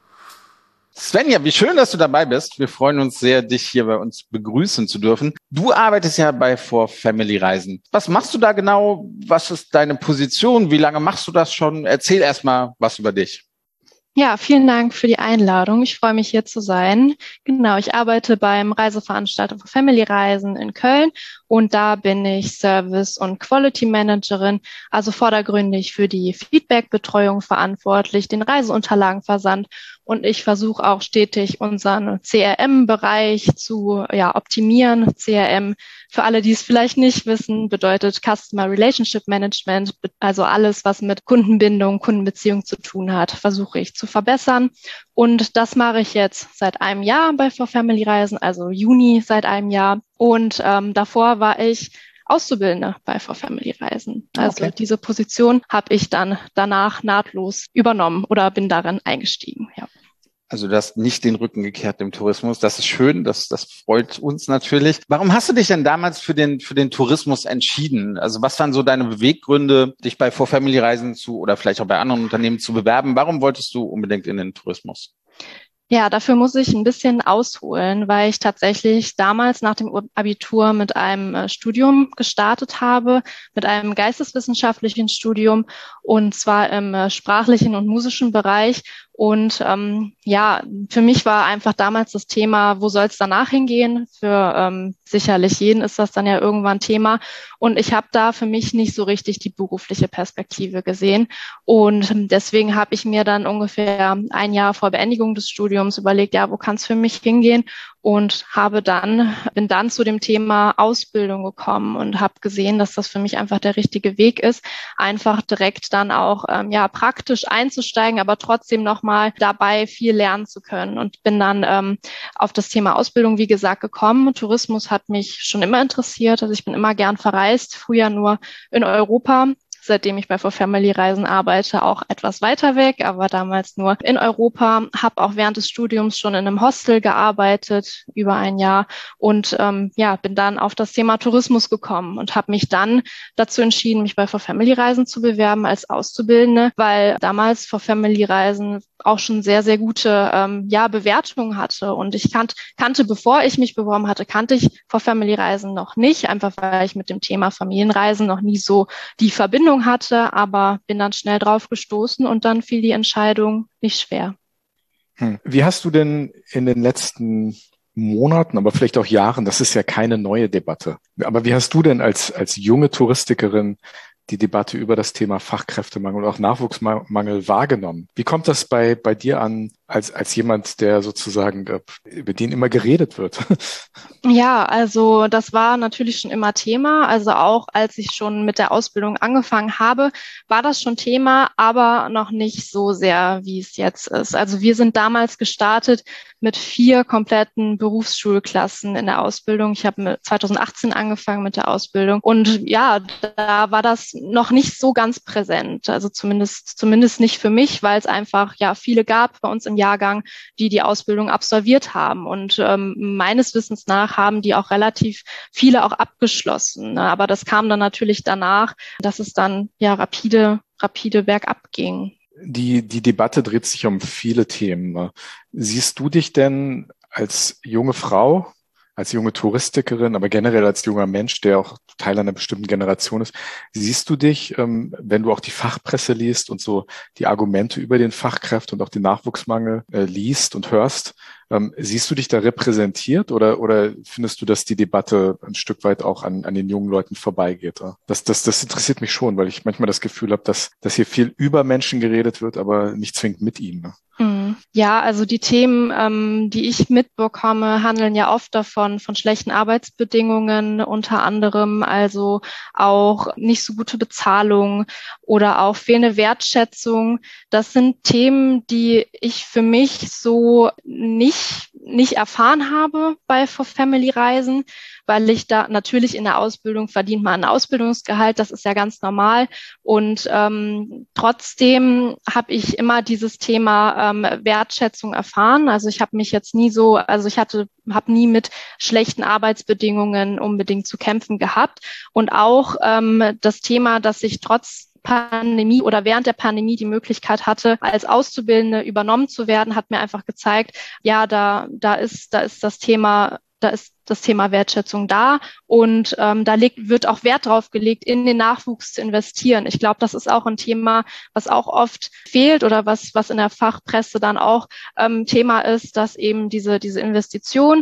Svenja, wie schön, dass du dabei bist. Wir freuen uns sehr, dich hier bei uns begrüßen zu dürfen. Du arbeitest ja bei For Family Reisen. Was machst du da genau? Was ist deine Position? Wie lange machst du das schon? Erzähl erstmal was über dich. Ja, vielen Dank für die Einladung. Ich freue mich, hier zu sein. Genau, ich arbeite beim Reiseveranstalter For Family Reisen in Köln und da bin ich Service- und Quality Managerin, also vordergründig für die Feedback-Betreuung verantwortlich, den Reiseunterlagenversand und ich versuche auch stetig unseren CRM-Bereich zu optimieren. CRM, für alle, die es vielleicht nicht wissen, bedeutet Customer Relationship Management, also alles, was mit Kundenbindung, Kundenbeziehung zu tun hat, versuche ich zu verbessern. Und das mache ich jetzt seit einem Jahr bei For Family Reisen, also Juni seit einem Jahr. Und davor war ich Auszubildende bei For Family Reisen. Also Diese Position habe ich dann danach nahtlos übernommen oder bin darin eingestiegen. Ja. Also du hast nicht den Rücken gekehrt dem Tourismus. Das ist schön, das freut uns natürlich. Warum hast du dich denn damals für den Tourismus entschieden? Also was waren so deine Beweggründe, dich bei For Family Reisen oder vielleicht auch bei anderen Unternehmen zu bewerben? Warum wolltest du unbedingt in den Tourismus? Ja, dafür muss ich ein bisschen ausholen, weil ich tatsächlich damals nach dem Abitur mit einem Studium gestartet habe, mit einem geisteswissenschaftlichen Studium und zwar im sprachlichen und musischen Bereich. Und für mich war einfach damals das Thema, wo soll es danach hingehen? Für sicherlich jeden ist das dann ja irgendwann Thema. Und ich habe da für mich nicht so richtig die berufliche Perspektive gesehen. Und deswegen habe ich mir dann ungefähr ein Jahr vor Beendigung des Studiums überlegt, ja, wo kann es für mich hingehen? Und bin dann zu dem Thema Ausbildung gekommen und habe gesehen, dass das für mich einfach der richtige Weg ist, einfach direkt dann auch praktisch einzusteigen, aber trotzdem nochmal dabei viel lernen zu können. Und bin dann auf das Thema Ausbildung, wie gesagt, gekommen. Tourismus hat mich schon immer interessiert. Also ich bin immer gern verreist, früher nur in Europa. Seitdem ich bei For Family Reisen arbeite, auch etwas weiter weg, aber damals nur in Europa. Habe auch während des Studiums schon in einem Hostel gearbeitet, über ein Jahr und bin dann auf das Thema Tourismus gekommen und habe mich dann dazu entschieden, mich bei For Family Reisen zu bewerben als Auszubildende, weil damals For Family Reisen auch schon sehr, sehr gute Bewertungen hatte. Und ich kannte, bevor ich mich beworben hatte, kannte ich For Family Reisen noch nicht, einfach weil ich mit dem Thema Familienreisen noch nie so die Verbindung hatte, aber bin dann schnell drauf gestoßen und dann fiel die Entscheidung nicht schwer. Wie hast du denn in den letzten Monaten, aber vielleicht auch Jahren, das ist ja keine neue Debatte, aber wie hast du denn als junge Touristikerin die Debatte über das Thema Fachkräftemangel und auch Nachwuchsmangel wahrgenommen? Wie kommt das bei dir an, als jemand, der sozusagen, über den immer geredet wird? Ja, also das war natürlich schon immer Thema. Also auch als ich schon mit der Ausbildung angefangen habe, war das schon Thema, aber noch nicht so sehr, wie es jetzt ist. Also wir sind damals gestartet mit 4 kompletten Berufsschulklassen in der Ausbildung. Ich habe 2018 angefangen mit der Ausbildung und ja, da war das noch nicht so ganz präsent. Also zumindest nicht für mich, weil es einfach viele gab bei uns im Jahrgang, die Ausbildung absolviert haben. Und meines Wissens nach haben die auch relativ viele auch abgeschlossen. Aber das kam dann natürlich danach, dass es dann rapide bergab ging. Die Debatte dreht sich um viele Themen. Siehst du dich denn als junge Frau, als junge Touristikerin, aber generell als junger Mensch, der auch Teil einer bestimmten Generation ist, siehst du dich, wenn du auch die Fachpresse liest und so die Argumente über den Fachkräfte und auch den Nachwuchsmangel liest und hörst, siehst du dich da repräsentiert oder findest du, dass die Debatte ein Stück weit auch an den jungen Leuten vorbeigeht? Das interessiert mich schon, weil ich manchmal das Gefühl habe, dass hier viel über Menschen geredet wird, aber nicht zwingend mit ihnen. Ne? Ja, also die Themen, die ich mitbekomme, handeln ja oft davon, von schlechten Arbeitsbedingungen unter anderem, also auch nicht so gute Bezahlung oder auch fehlende Wertschätzung. Das sind Themen, die ich für mich so nicht erfahren habe bei For Family Reisen, weil ich da natürlich in der Ausbildung verdient man ein Ausbildungsgehalt, das ist ja ganz normal. Und trotzdem habe ich immer dieses Thema Wertschätzung erfahren. Also ich habe mich jetzt nie so, also ich habe nie mit schlechten Arbeitsbedingungen unbedingt zu kämpfen gehabt. Und auch das Thema, dass ich trotz Pandemie oder während der Pandemie die Möglichkeit hatte, als Auszubildende übernommen zu werden, hat mir einfach gezeigt, ja, da ist das Thema Wertschätzung da und wird auch Wert drauf gelegt, in den Nachwuchs zu investieren. Ich glaube, das ist auch ein Thema, was auch oft fehlt oder was in der Fachpresse dann auch Thema ist, dass eben diese Investition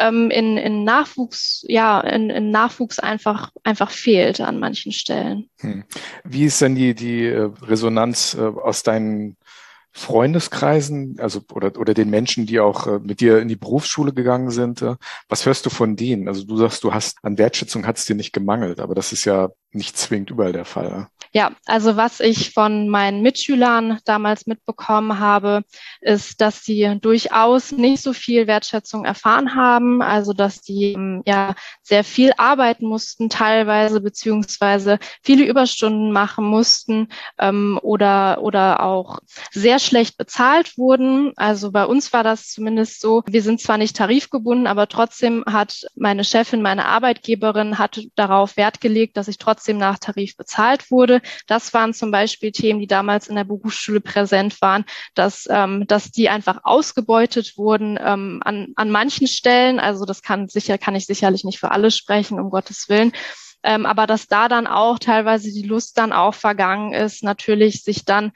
in Nachwuchs, in Nachwuchs einfach fehlt an manchen Stellen. Wie ist denn die Resonanz aus deinen Freundeskreisen, also oder den Menschen, die auch mit dir in die Berufsschule gegangen sind? Was hörst du von denen? Also du sagst, an Wertschätzung hat es dir nicht gemangelt, aber das ist ja nicht zwingend überall der Fall. Ja, also was ich von meinen Mitschülern damals mitbekommen habe, ist, dass sie durchaus nicht so viel Wertschätzung erfahren haben, also dass die sehr viel arbeiten mussten teilweise, beziehungsweise viele Überstunden machen mussten oder auch sehr schlecht bezahlt wurden. Also bei uns war das zumindest so, wir sind zwar nicht tarifgebunden, aber trotzdem hat meine Chefin, meine Arbeitgeberin, hat darauf Wert gelegt, dass ich trotzdem nach Tarif bezahlt wurde. Das waren zum Beispiel Themen, die damals in der Berufsschule präsent waren, dass die einfach ausgebeutet wurden an manchen Stellen. Also das kann ich sicherlich nicht für alle sprechen, um Gottes Willen. Aber dass da dann auch teilweise die Lust dann auch vergangen ist, natürlich sich dann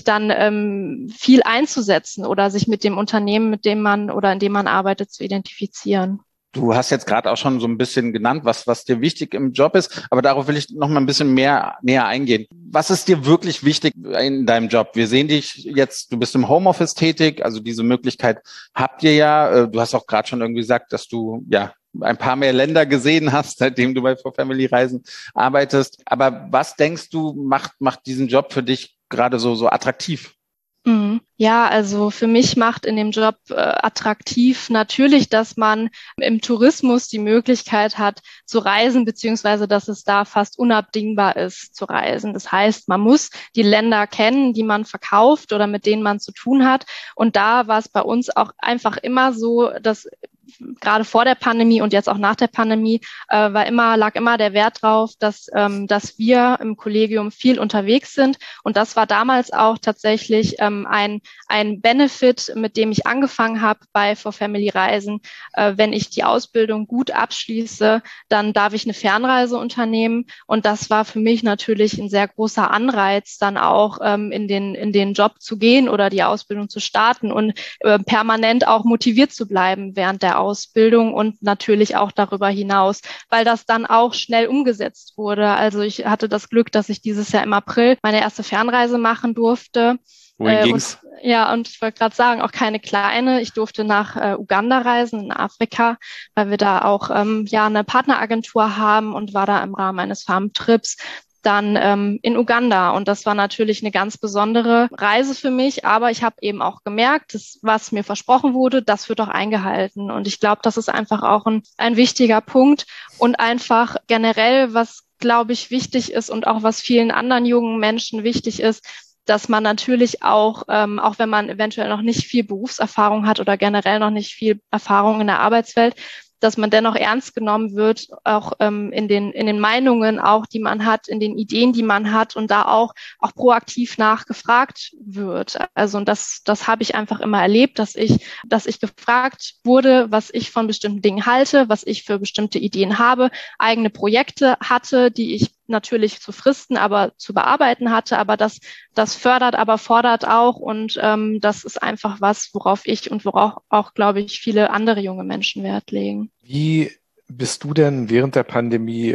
viel einzusetzen oder sich mit dem Unternehmen, in dem man arbeitet, zu identifizieren. Du hast jetzt gerade auch schon so ein bisschen genannt, was dir wichtig im Job ist, aber darauf will ich noch mal ein bisschen näher eingehen. Was ist dir wirklich wichtig in deinem Job? Wir sehen dich jetzt, du bist im Homeoffice tätig, also diese Möglichkeit habt ihr ja. Du hast auch gerade schon irgendwie gesagt, dass du ein paar mehr Länder gesehen hast, seitdem du bei For Family Reisen arbeitest. Aber was denkst du, macht diesen Job für dich gerade so attraktiv? Ja, also für mich macht in dem Job attraktiv natürlich, dass man im Tourismus die Möglichkeit hat zu reisen, beziehungsweise dass es da fast unabdingbar ist zu reisen. Das heißt, man muss die Länder kennen, die man verkauft oder mit denen man zu tun hat. Und da war es bei uns auch einfach immer so, dass gerade vor der Pandemie und jetzt auch nach der Pandemie lag immer der Wert drauf, dass wir im Kollegium viel unterwegs sind. Und das war damals auch tatsächlich ein Benefit, mit dem ich angefangen habe bei For Family Reisen. Wenn ich die Ausbildung gut abschließe, dann darf ich eine Fernreise unternehmen. Und das war für mich natürlich ein sehr großer Anreiz, dann auch in den Job zu gehen oder die Ausbildung zu starten und permanent auch motiviert zu bleiben während der Ausbildung und natürlich auch darüber hinaus, weil das dann auch schnell umgesetzt wurde. Also ich hatte das Glück, dass ich dieses Jahr im April meine erste Fernreise machen durfte. Wohin ging's? Und ich wollte gerade sagen, auch keine kleine. Ich durfte nach Uganda reisen, in Afrika, weil wir da auch eine Partneragentur haben und war da im Rahmen eines Farmtrips dann in Uganda. Und das war natürlich eine ganz besondere Reise für mich. Aber ich habe eben auch gemerkt, was mir versprochen wurde, das wird auch eingehalten. Und ich glaube, das ist einfach auch ein wichtiger Punkt. Und einfach generell, was, glaube ich, wichtig ist und auch was vielen anderen jungen Menschen wichtig ist, dass man natürlich auch wenn man eventuell noch nicht viel Berufserfahrung hat oder generell noch nicht viel Erfahrung in der Arbeitswelt, dass man dennoch ernst genommen wird, auch in den Meinungen auch, die man hat, in den Ideen, die man hat und da auch proaktiv nachgefragt wird. Also und das habe ich einfach immer erlebt, dass ich gefragt wurde, was ich von bestimmten Dingen halte, was ich für bestimmte Ideen habe, eigene Projekte hatte, die ich natürlich zu fristen, aber zu bearbeiten hatte, aber das fördert, aber fordert auch und das ist einfach was, worauf ich und worauf auch, glaube ich, viele andere junge Menschen Wert legen. Wie bist du denn während der Pandemie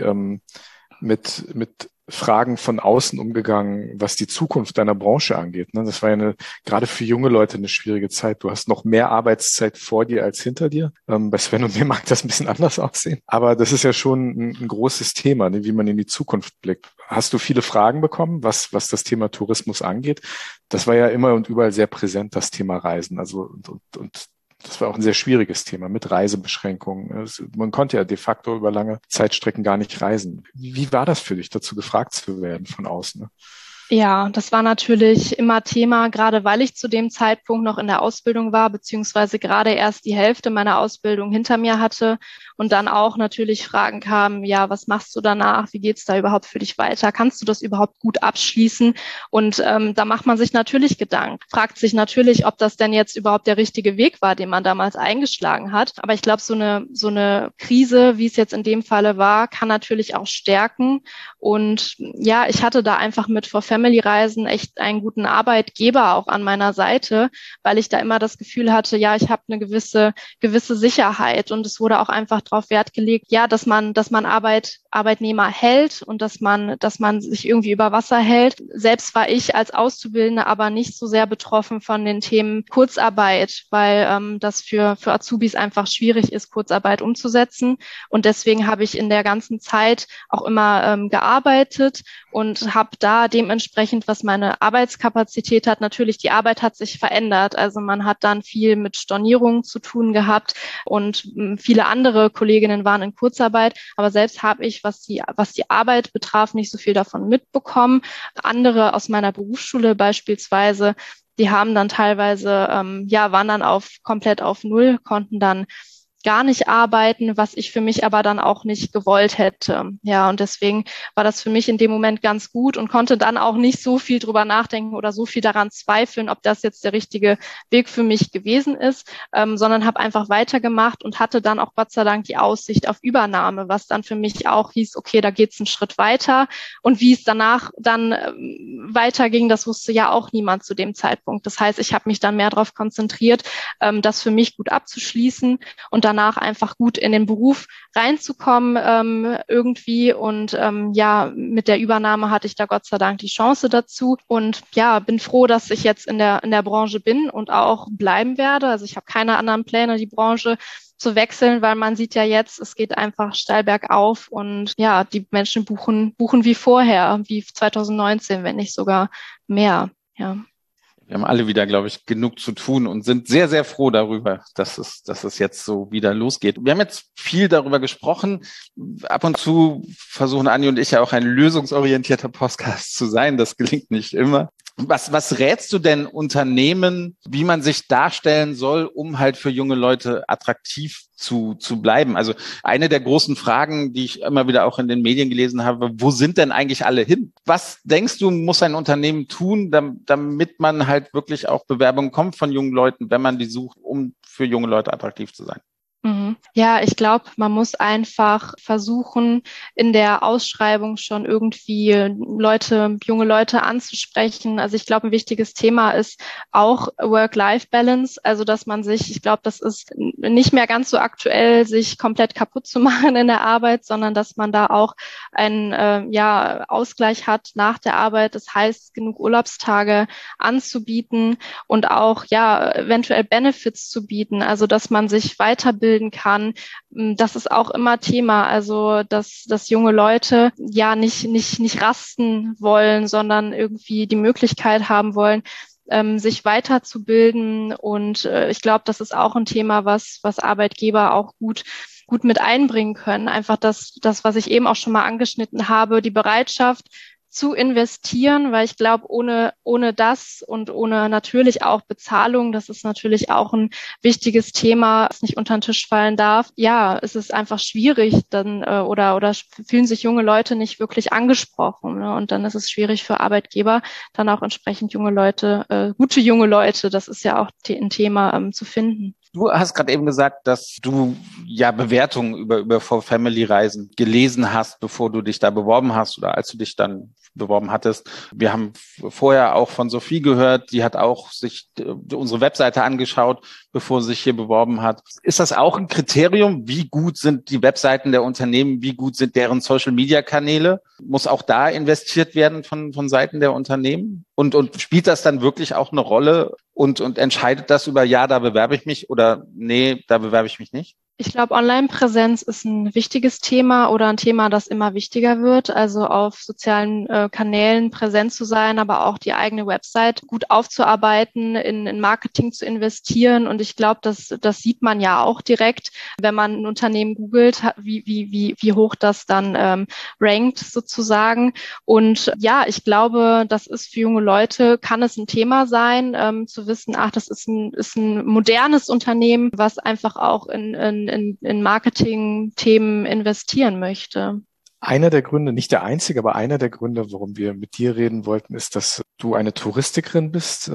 mit Fragen von außen umgegangen, was die Zukunft deiner Branche angeht? Ne? Das war ja gerade für junge Leute eine schwierige Zeit. Du hast noch mehr Arbeitszeit vor dir als hinter dir. Bei Sven und mir mag das ein bisschen anders aussehen. Aber das ist ja schon ein großes Thema, ne? Wie man in die Zukunft blickt. Hast du viele Fragen bekommen, was das Thema Tourismus angeht? Das war ja immer und überall sehr präsent, das Thema Reisen. Also und das war auch ein sehr schwieriges Thema mit Reisebeschränkungen. Man konnte ja de facto über lange Zeitstrecken gar nicht reisen. Wie war das für dich, dazu gefragt zu werden von außen? Ne? Ja, das war natürlich immer Thema, gerade weil ich zu dem Zeitpunkt noch in der Ausbildung war, beziehungsweise gerade erst die Hälfte meiner Ausbildung hinter mir hatte und dann auch natürlich Fragen kamen, ja, was machst du danach? Wie geht's da überhaupt für dich weiter? Kannst du das überhaupt gut abschließen? Und da macht man sich natürlich Gedanken, fragt sich natürlich, ob das denn jetzt überhaupt der richtige Weg war, den man damals eingeschlagen hat. Aber ich glaube, so eine Krise, wie es jetzt in dem Falle war, kann natürlich auch stärken. Und ja, ich hatte da einfach mit For Family Reisen echt einen guten Arbeitgeber auch an meiner Seite, weil ich da immer das Gefühl hatte, ja, ich habe eine gewisse Sicherheit und es wurde auch einfach darauf Wert gelegt, ja, dass man Arbeitnehmer hält und dass man sich irgendwie über Wasser hält. Selbst war ich als Auszubildende aber nicht so sehr betroffen von den Themen Kurzarbeit, weil das für Azubis einfach schwierig ist, Kurzarbeit umzusetzen. Und deswegen habe ich in der ganzen Zeit auch immer gearbeitet und habe da dementsprechend, was meine Arbeitskapazität hat, natürlich die Arbeit hat sich verändert. Also man hat dann viel mit Stornierungen zu tun gehabt und viele andere Kolleginnen waren in Kurzarbeit. Aber selbst habe ich, was die Arbeit betraf, nicht so viel davon mitbekommen. Andere aus meiner Berufsschule beispielsweise, die haben dann teilweise, waren dann komplett auf Null, konnten dann gar nicht arbeiten, was ich für mich aber dann auch nicht gewollt hätte. Ja, und deswegen war das für mich in dem Moment ganz gut und konnte dann auch nicht so viel drüber nachdenken oder so viel daran zweifeln, ob das jetzt der richtige Weg für mich gewesen ist, sondern habe einfach weitergemacht und hatte dann auch Gott sei Dank die Aussicht auf Übernahme, was dann für mich auch hieß, okay, da geht's einen Schritt weiter. Und wie es danach dann weiterging, das wusste ja auch niemand zu dem Zeitpunkt. Das heißt, ich habe mich dann mehr darauf konzentriert, das für mich gut abzuschließen und danach einfach gut in den Beruf reinzukommen irgendwie. Und mit der Übernahme hatte ich da Gott sei Dank die Chance dazu. Und ja, bin froh, dass ich jetzt in der Branche bin und auch bleiben werde. Also ich habe keine anderen Pläne, die Branche zu wechseln, weil man sieht ja jetzt, es geht einfach steil bergauf und ja, die Menschen buchen wie vorher, wie 2019, wenn nicht sogar mehr, ja. Wir haben alle wieder, glaube ich, genug zu tun und sind sehr, sehr froh darüber, dass es jetzt so wieder losgeht. Wir haben jetzt viel darüber gesprochen. Ab und zu versuchen Anni und ich ja auch ein lösungsorientierter Podcast zu sein. Das gelingt nicht immer. Was rätst du denn Unternehmen, wie man sich darstellen soll, um halt für junge Leute attraktiv zu bleiben? Also eine der großen Fragen, die ich immer wieder auch in den Medien gelesen habe, wo sind denn eigentlich alle hin? Was denkst du, muss ein Unternehmen tun, damit man halt wirklich auch Bewerbungen kommt von jungen Leuten, wenn man die sucht, um für junge Leute attraktiv zu sein? Ja, ich glaube, man muss einfach versuchen, in der Ausschreibung schon irgendwie junge Leute anzusprechen. Also ich glaube, ein wichtiges Thema ist auch Work-Life-Balance. Also dass man ich glaube, das ist nicht mehr ganz so aktuell, sich komplett kaputt zu machen in der Arbeit, sondern dass man da auch einen Ausgleich hat nach der Arbeit. Das heißt, genug Urlaubstage anzubieten und auch eventuell Benefits zu bieten. Also dass man sich weiterbilden kann. Das ist auch immer Thema. Also, dass junge Leute nicht rasten wollen, sondern irgendwie die Möglichkeit haben wollen, sich weiterzubilden. Und ich glaube, das ist auch ein Thema, was Arbeitgeber auch gut mit einbringen können. Einfach das, was ich eben auch schon mal angeschnitten habe, die Bereitschaft, zu investieren, weil ich glaube, ohne das und ohne natürlich auch Bezahlung, das ist natürlich auch ein wichtiges Thema, das nicht unter den Tisch fallen darf. Ja, es ist einfach schwierig, dann oder fühlen sich junge Leute nicht wirklich angesprochen, ne? Und dann ist es schwierig für Arbeitgeber, dann auch entsprechend junge Leute, gute junge Leute, das ist ja auch ein Thema, zu finden. Du hast gerade eben gesagt, dass du ja Bewertungen über For-Family-Reisen gelesen hast, bevor du dich da beworben hast oder als du dich dann beworben hattest. Wir haben vorher auch von Sophie gehört, die hat auch sich unsere Webseite angeschaut, bevor sie sich hier beworben hat. Ist das auch ein Kriterium? Wie gut sind die Webseiten der Unternehmen? Wie gut sind deren Social-Media-Kanäle? Muss auch da investiert werden von Seiten der Unternehmen? Und spielt das dann wirklich auch eine Rolle und entscheidet das über, ja, da bewerbe ich mich oder nee, da bewerbe ich mich nicht? Ich glaube, Online-Präsenz ist ein wichtiges Thema oder ein Thema, das immer wichtiger wird. Also auf sozialen Kanälen präsent zu sein, aber auch die eigene Website gut aufzuarbeiten, in Marketing zu investieren. Und ich glaube, das sieht man ja auch direkt, wenn man ein Unternehmen googelt, wie hoch das dann rankt sozusagen. Und ja, ich glaube, das ist für junge Leute, kann es ein Thema sein, zu wissen, ach, das ist ein modernes Unternehmen, was einfach auch in Marketing-Themen investieren möchte. Einer der Gründe, nicht der einzige, aber einer der Gründe, warum wir mit dir reden wollten, ist, dass du eine Touristikerin bist,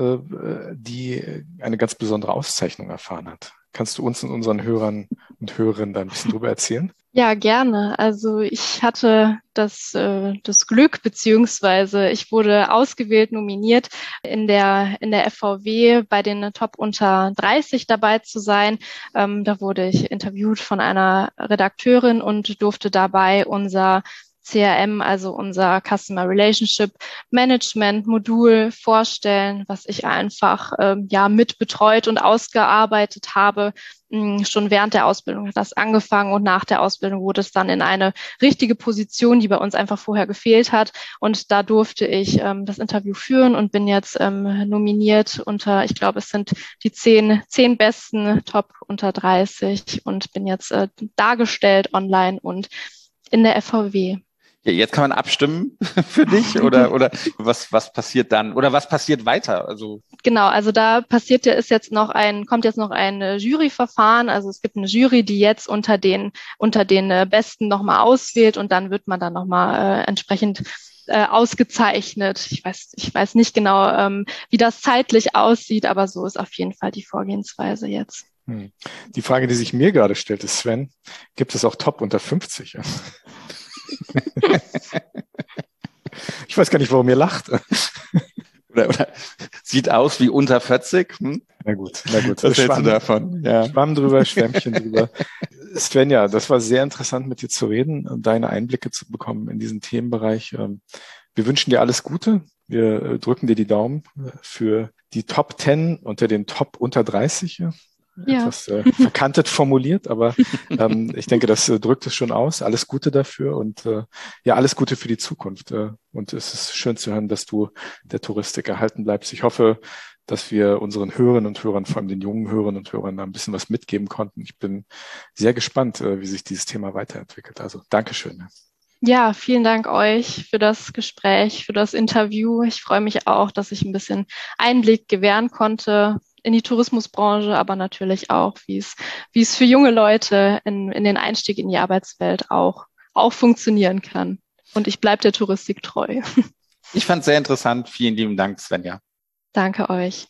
die eine ganz besondere Auszeichnung erfahren hat. Kannst du uns und unseren Hörern und Hörerinnen da ein bisschen drüber erzählen? Ja, gerne. Also ich hatte das Glück, beziehungsweise ich wurde ausgewählt, nominiert, in der FVW bei den Top unter 30 dabei zu sein. Da wurde ich interviewt von einer Redakteurin und durfte dabei unser CRM, also unser Customer Relationship Management Modul vorstellen, was ich einfach mit betreut und ausgearbeitet habe. Schon während der Ausbildung hat das angefangen und nach der Ausbildung wurde es dann in eine richtige Position, die bei uns einfach vorher gefehlt hat. Und da durfte ich das Interview führen und bin jetzt nominiert unter, ich glaube, es sind die 10 besten Top unter 30 und bin jetzt dargestellt online und in der FVW. Ja, jetzt kann man abstimmen für dich oder was passiert dann oder was passiert weiter? Also genau, also da kommt jetzt noch ein Juryverfahren. Also es gibt eine Jury, die jetzt unter den Besten nochmal auswählt und dann wird man dann nochmal entsprechend ausgezeichnet. Ich weiß nicht genau, wie das zeitlich aussieht, aber so ist auf jeden Fall die Vorgehensweise jetzt. Die Frage, die sich mir gerade stellt, ist, Sven, gibt es auch Top unter 50? Ich weiß gar nicht, warum ihr lacht. Oder sieht aus wie unter 40. Na gut. Was hältst du davon? Ja. Schwamm drüber, Schwämmchen drüber. Svenja, das war sehr interessant, mit dir zu reden und deine Einblicke zu bekommen in diesen Themenbereich. Wir wünschen dir alles Gute. Wir drücken dir die Daumen für die Top 10 unter den Top unter 30. Ja. Etwas verkantet formuliert, aber ich denke, das drückt es schon aus. Alles Gute dafür und alles Gute für die Zukunft. Und es ist schön zu hören, dass du der Touristik erhalten bleibst. Ich hoffe, dass wir unseren Hörerinnen und Hörern, vor allem den jungen Hörerinnen und Hörern, da ein bisschen was mitgeben konnten. Ich bin sehr gespannt, wie sich dieses Thema weiterentwickelt. Also Dankeschön. Ja, vielen Dank euch für das Gespräch, für das Interview. Ich freue mich auch, dass ich ein bisschen Einblick gewähren konnte in die Tourismusbranche, aber natürlich auch, wie es für junge Leute in den Einstieg in die Arbeitswelt auch funktionieren kann. Und ich bleibe der Touristik treu. Ich fand es sehr interessant. Vielen lieben Dank, Svenja. Danke euch.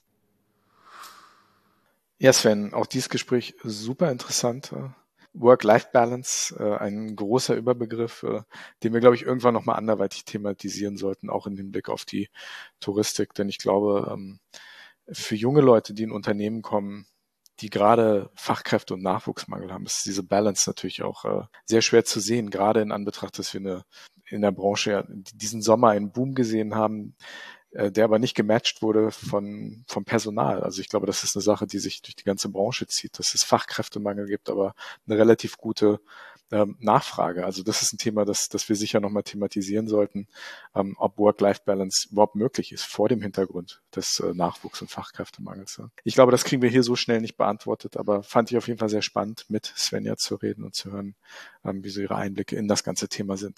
Ja, Sven, auch dieses Gespräch super interessant. Work-Life-Balance, ein großer Überbegriff, den wir, glaube ich, irgendwann nochmal anderweitig thematisieren sollten, auch im Hinblick auf die Touristik. Denn ich glaube, für junge Leute, die in Unternehmen kommen, die gerade Fachkräfte- und Nachwuchsmangel haben, ist diese Balance natürlich auch sehr schwer zu sehen, gerade in Anbetracht, dass wir in der Branche diesen Sommer einen Boom gesehen haben, der aber nicht gematcht wurde vom Personal. Also ich glaube, das ist eine Sache, die sich durch die ganze Branche zieht, dass es Fachkräftemangel gibt, aber eine relativ gute Nachfrage. Also das ist ein Thema, das wir sicher nochmal thematisieren sollten, ob Work-Life-Balance überhaupt möglich ist vor dem Hintergrund des Nachwuchs- und Fachkräftemangels. Ich glaube, das kriegen wir hier so schnell nicht beantwortet, aber fand ich auf jeden Fall sehr spannend, mit Svenja zu reden und zu hören, wie so ihre Einblicke in das ganze Thema sind.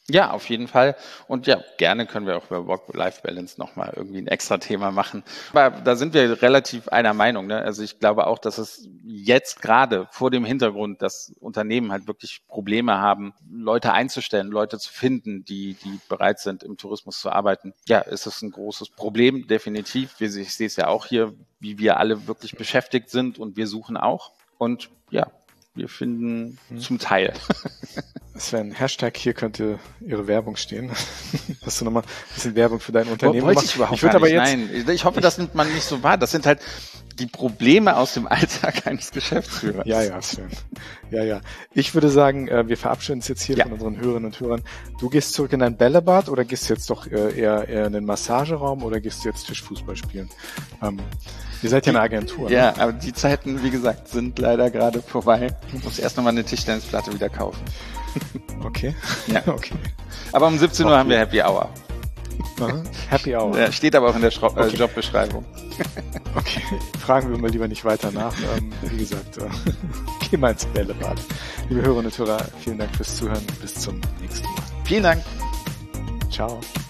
Ja, auf jeden Fall. Und ja, gerne können wir auch über Work-Life-Balance nochmal irgendwie ein extra Thema machen. Aber da sind wir relativ einer Meinung, ne? Also ich glaube auch, dass es jetzt gerade vor dem Hintergrund, dass Unternehmen halt wirklich Probleme haben, Leute einzustellen, Leute zu finden, die bereit sind, im Tourismus zu arbeiten. Ja, ist es ein großes Problem, definitiv. Ich sehe es ja auch hier, wie wir alle wirklich beschäftigt sind und wir suchen auch. Und ja, wir finden zum Teil. Sven, Hashtag, hier könnte Ihre Werbung stehen. Hast du nochmal ein bisschen Werbung für dein Unternehmen Wollte gemacht? ich überhaupt gar nicht. Nein, ich hoffe, das nimmt man nicht so wahr. Das sind halt die Probleme aus dem Alltag eines Geschäftsführers. Ja, Sven. Ja. Ich würde sagen, wir verabschieden uns jetzt hier von unseren Hörerinnen und Hörern. Du gehst zurück in dein Bällebad oder gehst du jetzt doch eher in den Massageraum oder gehst du jetzt Tischfußball spielen? Ihr seid ja eine Agentur. Ja, ne? Aber die Zeiten, wie gesagt, sind leider gerade vorbei. Ich muss erst nochmal eine Tischtennisplatte wieder kaufen. Okay. Ja. Okay. Aber um 17 Uhr haben wir Happy Hour. Aha. Happy Hour. Ja, steht aber auch in der Jobbeschreibung. Okay, fragen wir mal lieber nicht weiter nach. Wie gesagt, geh mal ins Bällebad. Liebe Hörerinnen und Hörer, vielen Dank fürs Zuhören. Bis zum nächsten Mal. Vielen Dank. Ciao.